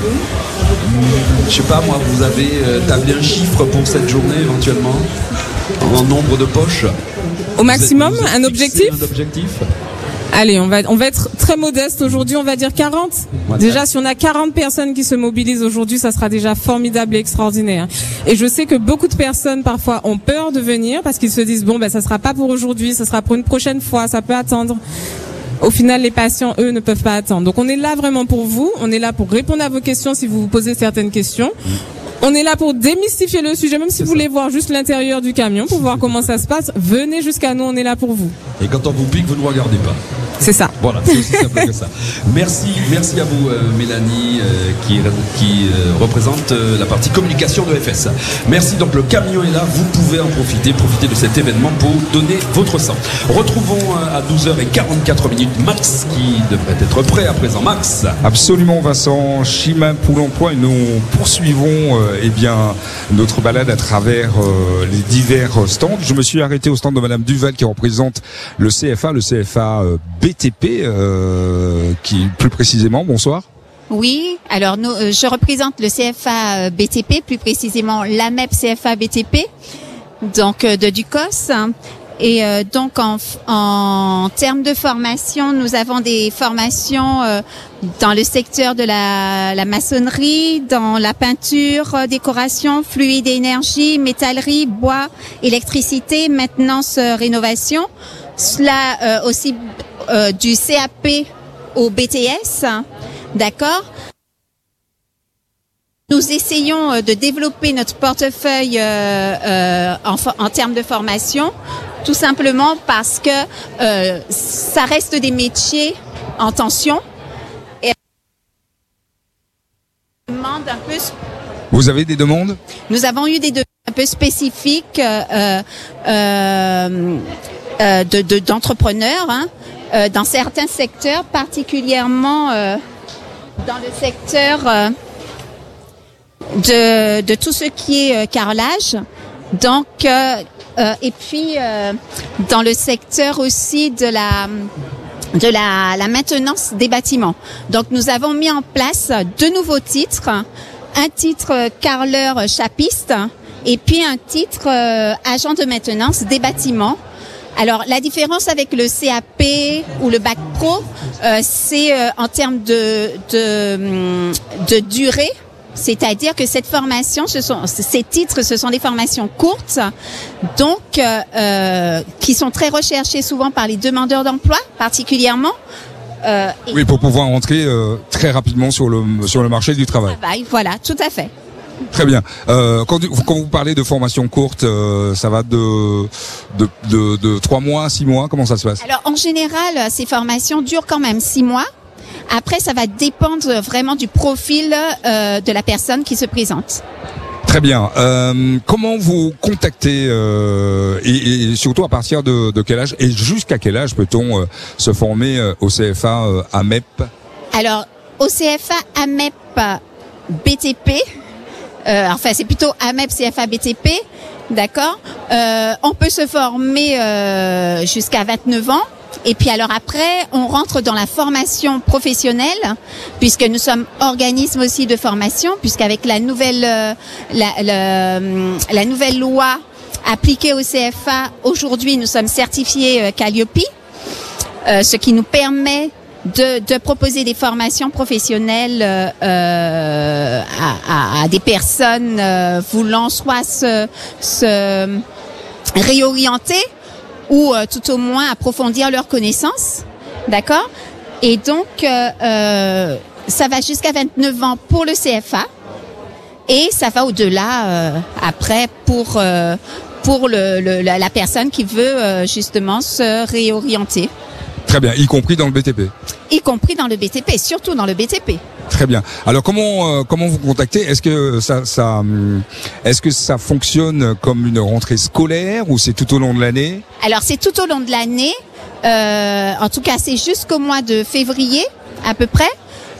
je sais pas, moi, vous avez euh, tablé un chiffre pour cette journée, éventuellement, en nombre de poches? Au maximum, Vous êtes- vous êtes un fixé objectif Un objectif Allez, on va, on va être très modeste aujourd'hui, on va dire quarante. Ouais. Déjà, si on a quarante personnes qui se mobilisent aujourd'hui, ça sera déjà formidable et extraordinaire. Et je sais que beaucoup de personnes, parfois, ont peur de venir parce qu'ils se disent, bon, ben, ça sera pas pour aujourd'hui, ça sera pour une prochaine fois, ça peut attendre. Au final, les patients, eux, ne peuvent pas attendre. Donc, on est là vraiment pour vous. On est là pour répondre à vos questions si vous vous posez certaines questions. On est là pour démystifier le sujet, même si vous voulez voir juste l'intérieur du camion pour voir comment ça se passe. Venez jusqu'à nous, on est là pour vous. Et quand on vous pique, vous ne regardez pas. C'est ça. Voilà, c'est aussi simple que ça. Merci, merci à vous euh, Mélanie euh, qui, qui euh, représente euh, la partie communication de F S. Merci, donc le camion est là, vous pouvez en profiter, profiter de cet événement pour donner votre sang. Retrouvons euh, à douze heures quarante-quatre minutes Max qui devrait être prêt à présent. Max. Absolument Vincent, Chemin pour l'emploi, et nous poursuivons euh, eh bien notre balade à travers euh, les divers stands. Je me suis arrêté au stand de Madame Duval qui représente le C F A, le C F A euh, B T P, euh, qui plus précisément, bonsoir. Oui, alors nous, euh, je représente le C F A B T P, plus précisément l'A M E P C F A B T P, donc euh, de Ducos. Et euh, donc en, en termes de formation, nous avons des formations euh, dans le secteur de la, la maçonnerie, dans la peinture, euh, décoration, fluide et énergie, métallerie, bois, électricité, maintenance, euh, rénovation. Cela euh, aussi euh, du C A P au B T S, hein, d'accord. Nous essayons de développer notre portefeuille euh, euh, en, en termes de formation, tout simplement parce que euh, ça reste des métiers en tension. Et demande un peu. Vous avez des demandes? Nous avons eu des demandes un peu spécifiques euh, euh, euh, de, de, d'entrepreneurs hein, euh, dans certains secteurs, particulièrement euh, dans le secteur euh, de, de tout ce qui est euh, carrelage. Donc, euh, euh, et puis euh, dans le secteur aussi de la de la, la maintenance des bâtiments. Donc, nous avons mis en place deux nouveaux titres, un titre carreleur chapiste et puis un titre euh, agent de maintenance des bâtiments. Alors, la différence avec le C A P ou le bac pro, euh, c'est euh, en termes de, de, de durée. C'est-à-dire que cette formation, ce sont, ces titres, ce sont des formations courtes, donc euh, qui sont très recherchées souvent par les demandeurs d'emploi, particulièrement. Euh, oui, pour pouvoir entrer euh, très rapidement sur le sur le marché du travail. travail. Voilà, tout à fait. Très bien. Euh, quand, quand vous parlez de formation courte, euh, ça va de de, de de trois mois, six mois. Comment ça se passe? Alors, en général, ces formations durent quand même six mois. Après, ça va dépendre vraiment du profil euh, de la personne qui se présente. Très bien. Euh, comment vous contactez euh, et, et surtout à partir de, de quel âge et jusqu'à quel âge peut-on euh, se former euh, au C F A euh, A M E P? Alors, au C F A A M E P B T P, euh, enfin c'est plutôt A M E P C F A B T P, d'accord. Euh, on peut se former euh, jusqu'à vingt-neuf ans. Et puis alors après, on rentre dans la formation professionnelle, puisque nous sommes organisme aussi de formation, puisqu'avec la nouvelle euh, la, la, la nouvelle loi appliquée au C F A, aujourd'hui nous sommes certifiés euh, Calliope, euh, ce qui nous permet de, de proposer des formations professionnelles euh, euh, à, à, à des personnes euh, voulant soit se, se réorienter, ou euh, tout au moins approfondir leurs connaissances, d'accord. Et donc, euh, euh, ça va jusqu'à vingt-neuf ans pour le C F A, et ça va au-delà euh, après pour euh, pour le, le, la, la personne qui veut euh, justement se réorienter. Très bien, y compris dans le B T P. Y compris dans le B T P, surtout dans le B T P. Très bien. Alors comment euh, comment vous contactez? Est-ce que ça ça est-ce que ça fonctionne comme une rentrée scolaire ou c'est tout au long de l'année? Alors c'est tout au long de l'année. Euh, en tout cas, c'est jusqu'au mois de février à peu près.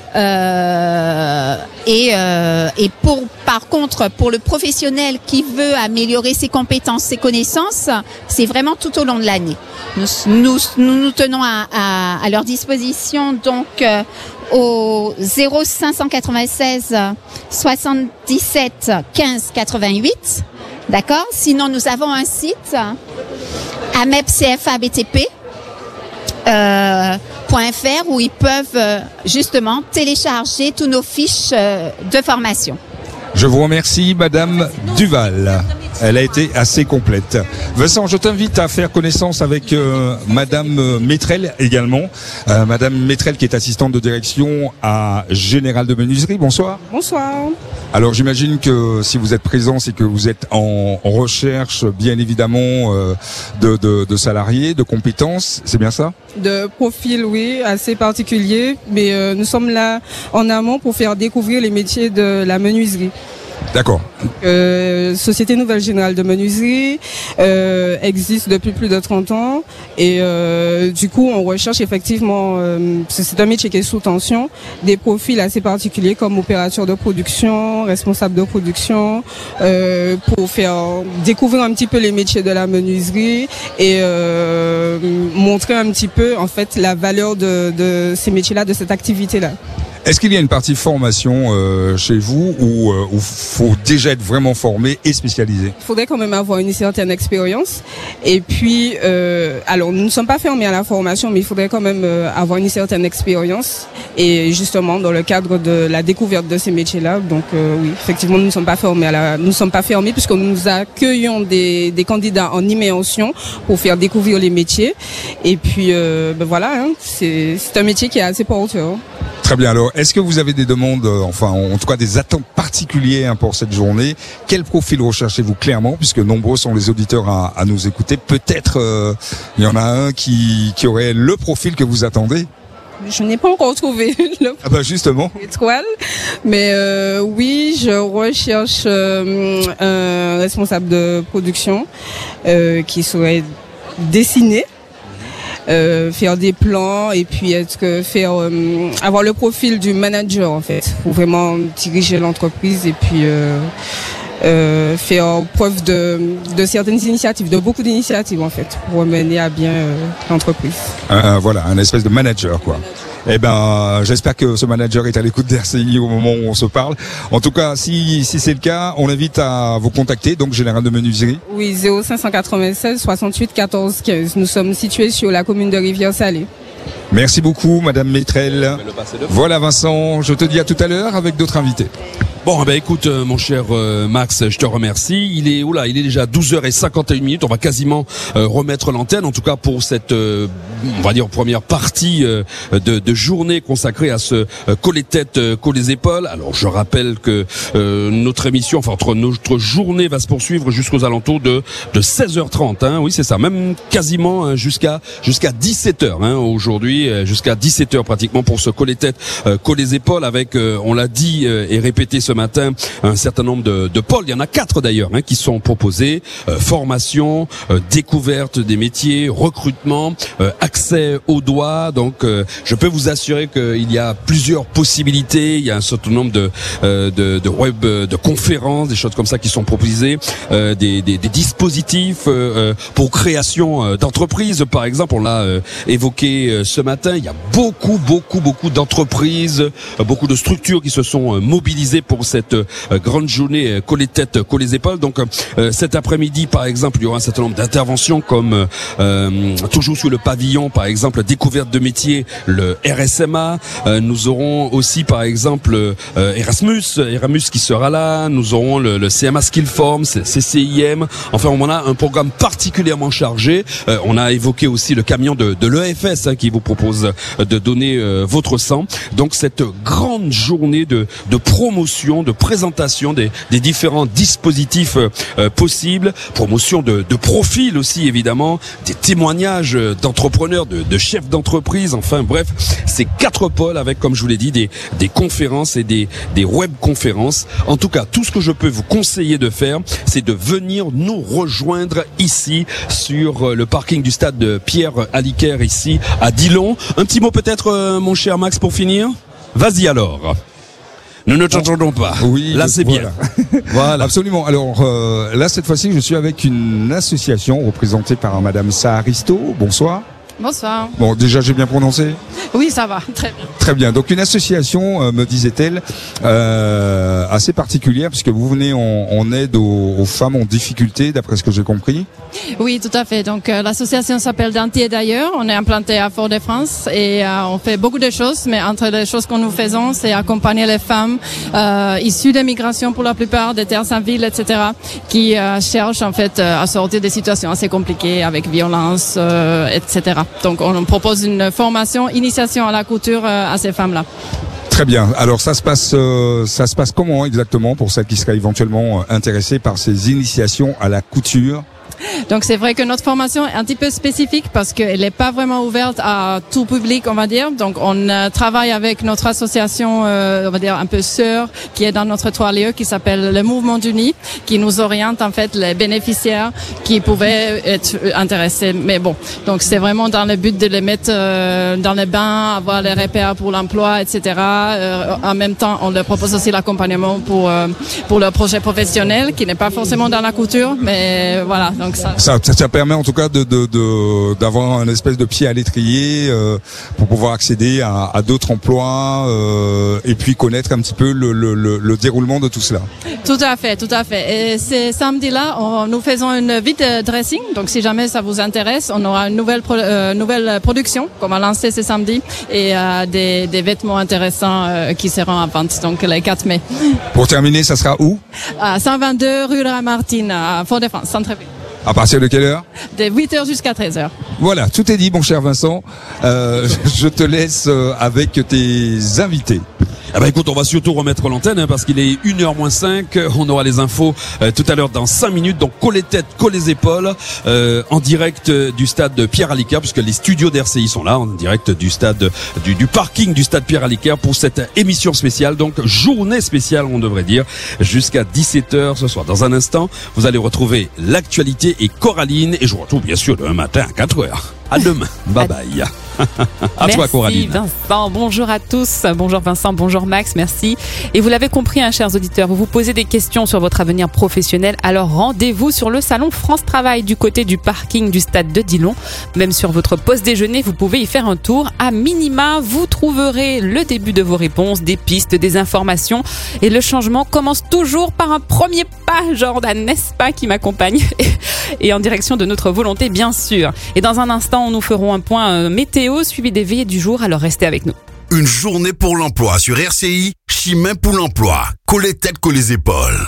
Euh, et euh, et pour par contre pour le professionnel qui veut améliorer ses compétences, ses connaissances, c'est vraiment tout au long de l'année. Nous nous nous, nous tenons à, à, à leur disposition donc euh, au zéro cinq cent quatre-vingt-seize soixante-dix-sept quinze quatre-vingt-huit, d'accord. Sinon nous avons un site A M E P C F A B T P. Euh, .fr où ils peuvent euh, justement télécharger tous nos fiches euh, de formation. Je vous remercie, Madame Duval. Elle a été assez complète. Vincent, je t'invite à faire connaissance avec euh, Madame Métrel également. Euh, Madame Métrel qui est assistante de direction à Général de Menuiserie. Bonsoir. Bonsoir. Alors j'imagine que si vous êtes présent, c'est que vous êtes en recherche, bien évidemment, euh, de, de, de salariés, de compétences. C'est bien ça? De profil, oui, assez particulier. Mais euh, nous sommes là en amont pour faire découvrir les métiers de la menuiserie. D'accord. Euh, Société Nouvelle Générale de Menuiserie euh, existe depuis plus de trente ans et euh, du coup on recherche effectivement, euh, c'est un métier qui est sous tension, des profils assez particuliers comme opérateur de production, responsable de production, euh, pour faire découvrir un petit peu les métiers de la menuiserie et euh, montrer un petit peu en fait la valeur de, de ces métiers-là, de cette activité-là. Est-ce qu'il y a une partie formation euh, chez vous où euh, où faut déjà être vraiment formé et spécialisé? Il faudrait quand même avoir une certaine expérience. Et puis, euh, alors nous ne sommes pas fermés à la formation, mais il faudrait quand même euh, avoir une certaine expérience. Et justement, dans le cadre de la découverte de ces métiers-là, donc euh, oui, effectivement, nous ne sommes pas fermés à la, nous ne sommes pas fermés puisque nous accueillons des, des candidats en immersion pour faire découvrir les métiers. Et puis, euh, ben voilà, hein, c'est c'est un métier qui est assez porteur. Très bien. Alors, est-ce que vous avez des demandes, euh, enfin, en tout cas des attentes particulières hein, pour cette journée? Quel profil recherchez-vous clairement, puisque nombreux sont les auditeurs à, à nous écouter? Peut-être euh, il y en a un qui, qui aurait le profil que vous attendez? Je n'ai pas encore trouvé le ah bah justement étoile, mais euh, oui, je recherche euh, un responsable de production euh, qui saurait dessiner. Euh, faire des plans et puis être que faire euh, avoir le profil du manager en fait pour vraiment diriger l'entreprise et puis euh, euh, faire preuve de, de certaines initiatives, de beaucoup d'initiatives en fait pour mener à bien euh, l'entreprise. Euh, voilà, un espèce de manager quoi. Eh ben, j'espère que ce manager est à l'écoute d'R C I au moment où on se parle. En tout cas, si, si c'est le cas, on invite à vous contacter, donc Général de Menuiserie. Oui, zéro cinq cent quatre-vingt-seize soixante-huit quatorze quinze. Nous sommes situés sur la commune de Rivière-Salée. Merci beaucoup, Madame Métrel. Voilà, Vincent, je te dis à tout à l'heure avec d'autres invités. Bon, ben écoute, euh, mon cher euh, Max, je te remercie. Il est, oula, il est déjà douze heures cinquante et une minutes. On va quasiment euh, remettre l'antenne, en tout cas pour cette, euh, on va dire, première partie euh, de, de journée consacrée à ce euh, coller tête, euh, coller épaules. Alors, je rappelle que euh, notre émission, enfin, notre, notre journée va se poursuivre jusqu'aux alentours de, de seize heures trente. Hein, oui, c'est ça, même quasiment hein, jusqu'à jusqu'à dix-sept heures. Hein, aujourd'hui, euh, jusqu'à dix-sept heures pratiquement pour ce coller tête, euh, coller épaules avec, euh, on l'a dit euh, et répété ce matin, un certain nombre de, de pôles. Il y en a quatre d'ailleurs hein, qui sont proposés. Euh, formation, euh, découverte des métiers, recrutement, euh, accès aux doigts. Donc, euh, je peux vous assurer qu'il y a plusieurs possibilités. Il y a un certain nombre de, euh, de, de web, de conférences, des choses comme ça qui sont proposées, euh, des, des, des dispositifs euh, pour création euh, d'entreprises. Par exemple, on l'a euh, évoqué euh, ce matin. Il y a beaucoup, beaucoup, beaucoup d'entreprises, euh, beaucoup de structures qui se sont euh, mobilisées pour cette euh, grande journée euh, coller tête, coller épaules. Donc euh, cet après-midi, par exemple, il y aura un certain nombre d'interventions comme euh, toujours sous le pavillon, par exemple, découverte de métiers, le R S M A. Euh, nous aurons aussi, par exemple, euh, Erasmus, Erasmus qui sera là. Nous aurons le, le C M A Skillform, C C I M. Enfin, on a un programme particulièrement chargé. Euh, on a évoqué aussi le camion de, de l'E F S hein, qui vous propose de donner euh, votre sang. Donc cette grande journée de, de promotion, de présentation des, des différents dispositifs euh, possibles, promotion de, de profils aussi évidemment, des témoignages d'entrepreneurs, de, de chefs d'entreprise, enfin bref, c'est quatre pôles avec, comme je vous l'ai dit, des, des conférences et des, des web-conférences. En tout cas, tout ce que je peux vous conseiller de faire, c'est de venir nous rejoindre ici sur le parking du stade de Pierre Aliquer ici à Dillon. Un petit mot peut-être, euh, mon cher Max, pour finir. Vas-y alors. Nous ne t'entendons pas. Oui, là c'est voilà. bien. Voilà. Absolument. Alors euh, là cette fois-ci, je suis avec une association représentée par Madame Saharisto. Bonsoir. Bonsoir. Bon, déjà, j'ai bien prononcé? Oui, ça va, très bien. Très bien. Donc, une association, euh, me disait-elle, euh, assez particulière, puisque vous venez en, en aide aux, aux femmes en difficulté, d'après ce que j'ai compris. Oui, tout à fait. Donc, euh, l'association s'appelle Dentier d'ailleurs. On est implanté à Fort-de-France et euh, on fait beaucoup de choses, mais entre les choses que nous faisons, c'est accompagner les femmes euh, issues des migrations pour la plupart, des terres sans ville, et cetera, qui euh, cherchent en fait euh, à sortir des situations assez compliquées avec violence, euh, et cetera. Donc, on propose une formation, initiation à la couture euh, à ces femmes-là. Très bien. Alors ça se passe, euh, ça se passe comment exactement pour celles qui seraient éventuellement intéressées par ces initiations à la couture? Donc c'est vrai que notre formation est un petit peu spécifique parce qu'elle n'est pas vraiment ouverte à tout public, on va dire. Donc on euh, travaille avec notre association, euh, on va dire un peu sœur, qui est dans notre trois lieux, qui s'appelle le Mouvement d'Uni, qui nous oriente en fait les bénéficiaires qui pouvaient être intéressés. Mais bon, donc c'est vraiment dans le but de les mettre euh, dans les bains, avoir les repères pour l'emploi, et cetera. Euh, en même temps, on leur propose aussi l'accompagnement pour euh, pour leur projet professionnel, qui n'est pas forcément dans la couture, mais voilà. Donc ça... Ça, ça, ça permet en tout cas de, de, de, d'avoir un espèce de pied à l'étrier euh, pour pouvoir accéder à, à d'autres emplois euh, et puis connaître un petit peu le, le, le, le déroulement de tout cela. Tout à fait, tout à fait. Et ces samedis-là, on, nous faisons une vide dressing. Donc si jamais ça vous intéresse, on aura une nouvelle, pro, euh, nouvelle production qu'on va lancer ce samedi et euh, des, des vêtements intéressants euh, qui seront à vente, donc le quatre mai. Pour terminer, ça sera où? À cent vingt-deux rue de la Martine, à Fort-de-France, centre-ville. À partir de quelle heure? De huit heures jusqu'à treize heures. Voilà, tout est dit, mon cher Vincent. Euh, je te laisse avec tes invités. Ah bah écoute, on va surtout remettre l'antenne hein, parce qu'il est une heure moins cinq. On aura les infos euh, tout à l'heure dans cinq minutes. Donc colle les têtes, colle les épaules euh, en direct euh, du stade de Pierre Aliquer, puisque les studios d'R C I sont là, en direct du stade du, du parking du stade Pierre Aliquer pour cette émission spéciale. Donc journée spéciale, on devrait dire, jusqu'à dix-sept heures ce soir. Dans un instant, vous allez retrouver l'actualité et Coraline, et je vous retrouve bien sûr demain matin à quatre heures. À demain. Bye bye. À merci toi, Coraline. Vincent. Bonjour à tous. Bonjour Vincent. Bonjour Max. Merci. Et vous l'avez compris, hein, chers auditeurs, vous vous posez des questions sur votre avenir professionnel. Alors rendez-vous sur le salon France Travail du côté du parking du stade de Dillon. Même sur votre pause déjeuner, vous pouvez y faire un tour. À minima, vous trouverez le début de vos réponses, des pistes, des informations. Et le changement commence toujours par un premier pas, Jordan, n'est-ce pas, qui m'accompagne et en direction de notre volonté, bien sûr. Et dans un instant, nous ferons un point euh, météo suivi des veillées du jour, alors restez avec nous. Une journée pour l'emploi sur R C I, Chimay pour l'emploi. Collez tête, collez les épaules.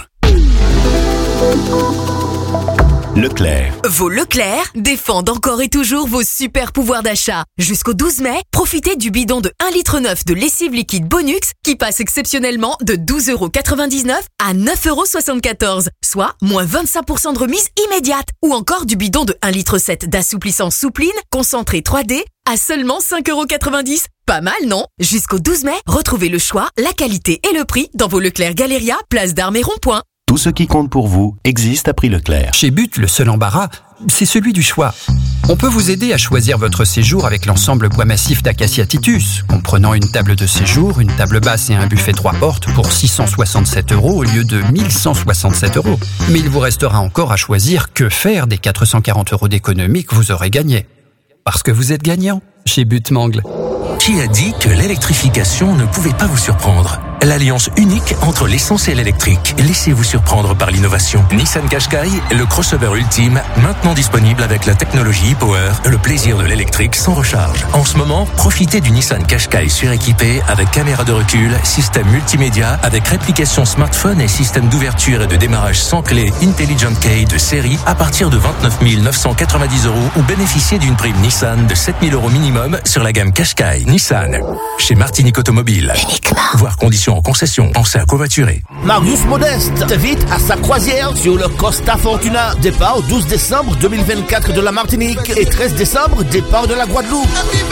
Leclerc. Vos Leclerc défendent encore et toujours vos super pouvoirs d'achat. Jusqu'au douze mai, profitez du bidon de un litre neuf de lessive liquide Bonux qui passe exceptionnellement de douze euros quatre-vingt-dix-neuf à neuf euros soixante-quatorze, soit moins vingt-cinq pour cent de remise immédiate. Ou encore du bidon de un litre sept d'assouplissant Soupline concentré trois D à seulement cinq euros quatre-vingt-dix. Pas mal, non? Jusqu'au douze mai, retrouvez le choix, la qualité et le prix dans vos Leclerc Galéria, place d'Armes et Rond-Point. Tout ce qui compte pour vous existe à prix Leclerc. Chez But, le seul embarras, c'est celui du choix. On peut vous aider à choisir votre séjour avec l'ensemble bois massif d'Acacia Titus, comprenant une table de séjour, une table basse et un buffet trois portes pour six cent soixante-sept euros au lieu de mille cent soixante-sept euros. Mais il vous restera encore à choisir que faire des quatre cent quarante euros d'économie que vous aurez gagnés. Parce que vous êtes gagnant chez But Mangle. Qui a dit que l'électrification ne pouvait pas vous surprendre? L'alliance unique entre l'essence et l'électrique. Laissez-vous surprendre par l'innovation. Nissan Qashqai, le crossover ultime, maintenant disponible avec la technologie e-Power, le plaisir de l'électrique sans recharge. En ce moment, profitez du Nissan Qashqai suréquipé avec caméra de recul, système multimédia, avec réplication smartphone et système d'ouverture et de démarrage sans clé Intelligent Key de série à partir de vingt-neuf mille neuf cent quatre-vingt-dix euros ou bénéficiez d'une prime Nissan de sept mille euros minimum sur la gamme Qashqai. Nissan, chez Martinique Automobile. Uniquement. Voir conditions en concession. Pensez à covoiturer. Marius Modeste t'invite à sa croisière sur le Costa Fortuna. Départ douze décembre deux mille vingt-quatre de la Martinique et treize décembre, départ de la Guadeloupe.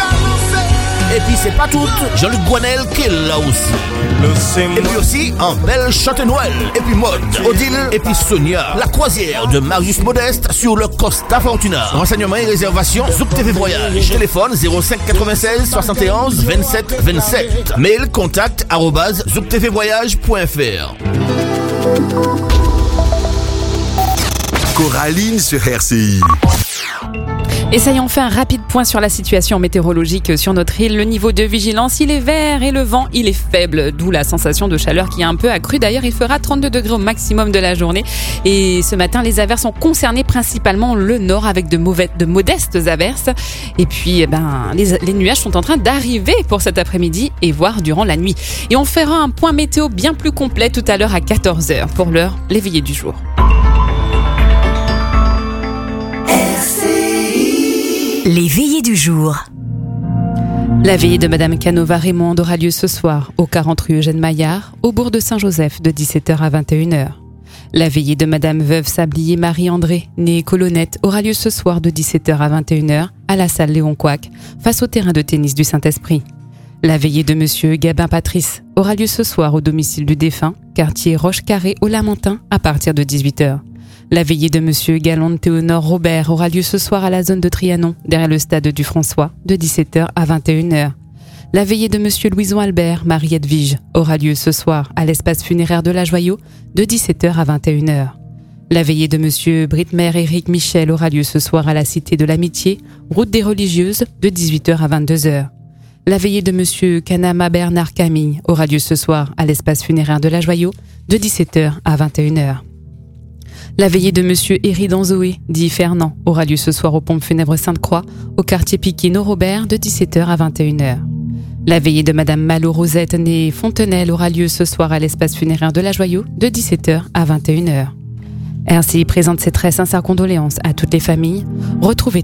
Et puis c'est pas tout, Jean-Luc Guanel qui est là aussi. Et puis aussi en belle Châtenoël. Et puis Maud, Odile et puis Sonia. La croisière de Marius Modeste sur le Costa Fortuna. Renseignements et réservations Zouk T V Voyage. Téléphone zéro cinq quatre-vingt-seize soixante et onze vingt-sept vingt-sept. Mail contact arobase zouk t v voyage point f r. Coraline sur R C I. Et ça y est, on fait un rapide point sur la situation météorologique sur notre île. Le niveau de vigilance, il est vert et le vent, il est faible, d'où la sensation de chaleur qui est un peu accrue. D'ailleurs, il fera trente-deux degrés au maximum de la journée. Et ce matin, les averses ont concerné principalement le nord avec de, mauvais, de modestes averses. Et puis, eh ben, les, les nuages sont en train d'arriver pour cet après-midi et voire durant la nuit. Et on fera un point météo bien plus complet tout à l'heure à quatorze heures. Pour l'heure, les veillées du jour. Les veillées du jour. La veillée de Madame Canova Raymonde aura lieu ce soir au quarante rue Eugène Maillard, au bourg de Saint-Joseph de dix-sept heures à vingt et une heures. La veillée de Madame Veuve Sablier Marie-André, née Colonnette, aura lieu ce soir de dix-sept heures à vingt et une heures à la salle Léon Couac, face au terrain de tennis du Saint-Esprit. La veillée de Monsieur Gabin Patrice aura lieu ce soir au domicile du défunt, quartier Roche-Carré au Lamentin, à partir de dix-huit heures. La veillée de Monsieur Galland Théonore Robert aura lieu ce soir à la zone de Trianon, derrière le stade du François, de dix-sept heures à vingt et une heures. La veillée de Monsieur Louison Albert Marie-Edwige aura lieu ce soir à l'espace funéraire de la Joyau, de dix-sept heures à vingt et une heures. La veillée de Monsieur Britmer Éric Michel aura lieu ce soir à la Cité de l'Amitié, route des Religieuses, de dix-huit heures à vingt-deux heures. La veillée de Monsieur Kanama Bernard Camille aura lieu ce soir à l'espace funéraire de la Joyau, de dix-sept heures à vingt et une heures. La veillée de Monsieur Héry Danzoé, dit Fernand, aura lieu ce soir aux pompes funèbres Sainte-Croix, au quartier Piquet-Robert, de dix-sept heures à vingt et une heures. La veillée de Madame Malo Rosette, née Fontenelle, aura lieu ce soir à l'espace funéraire de la Joyau, de dix-sept heures à vingt et une heures. R C I présente ses très sincères condoléances à toutes les familles. Retrouvez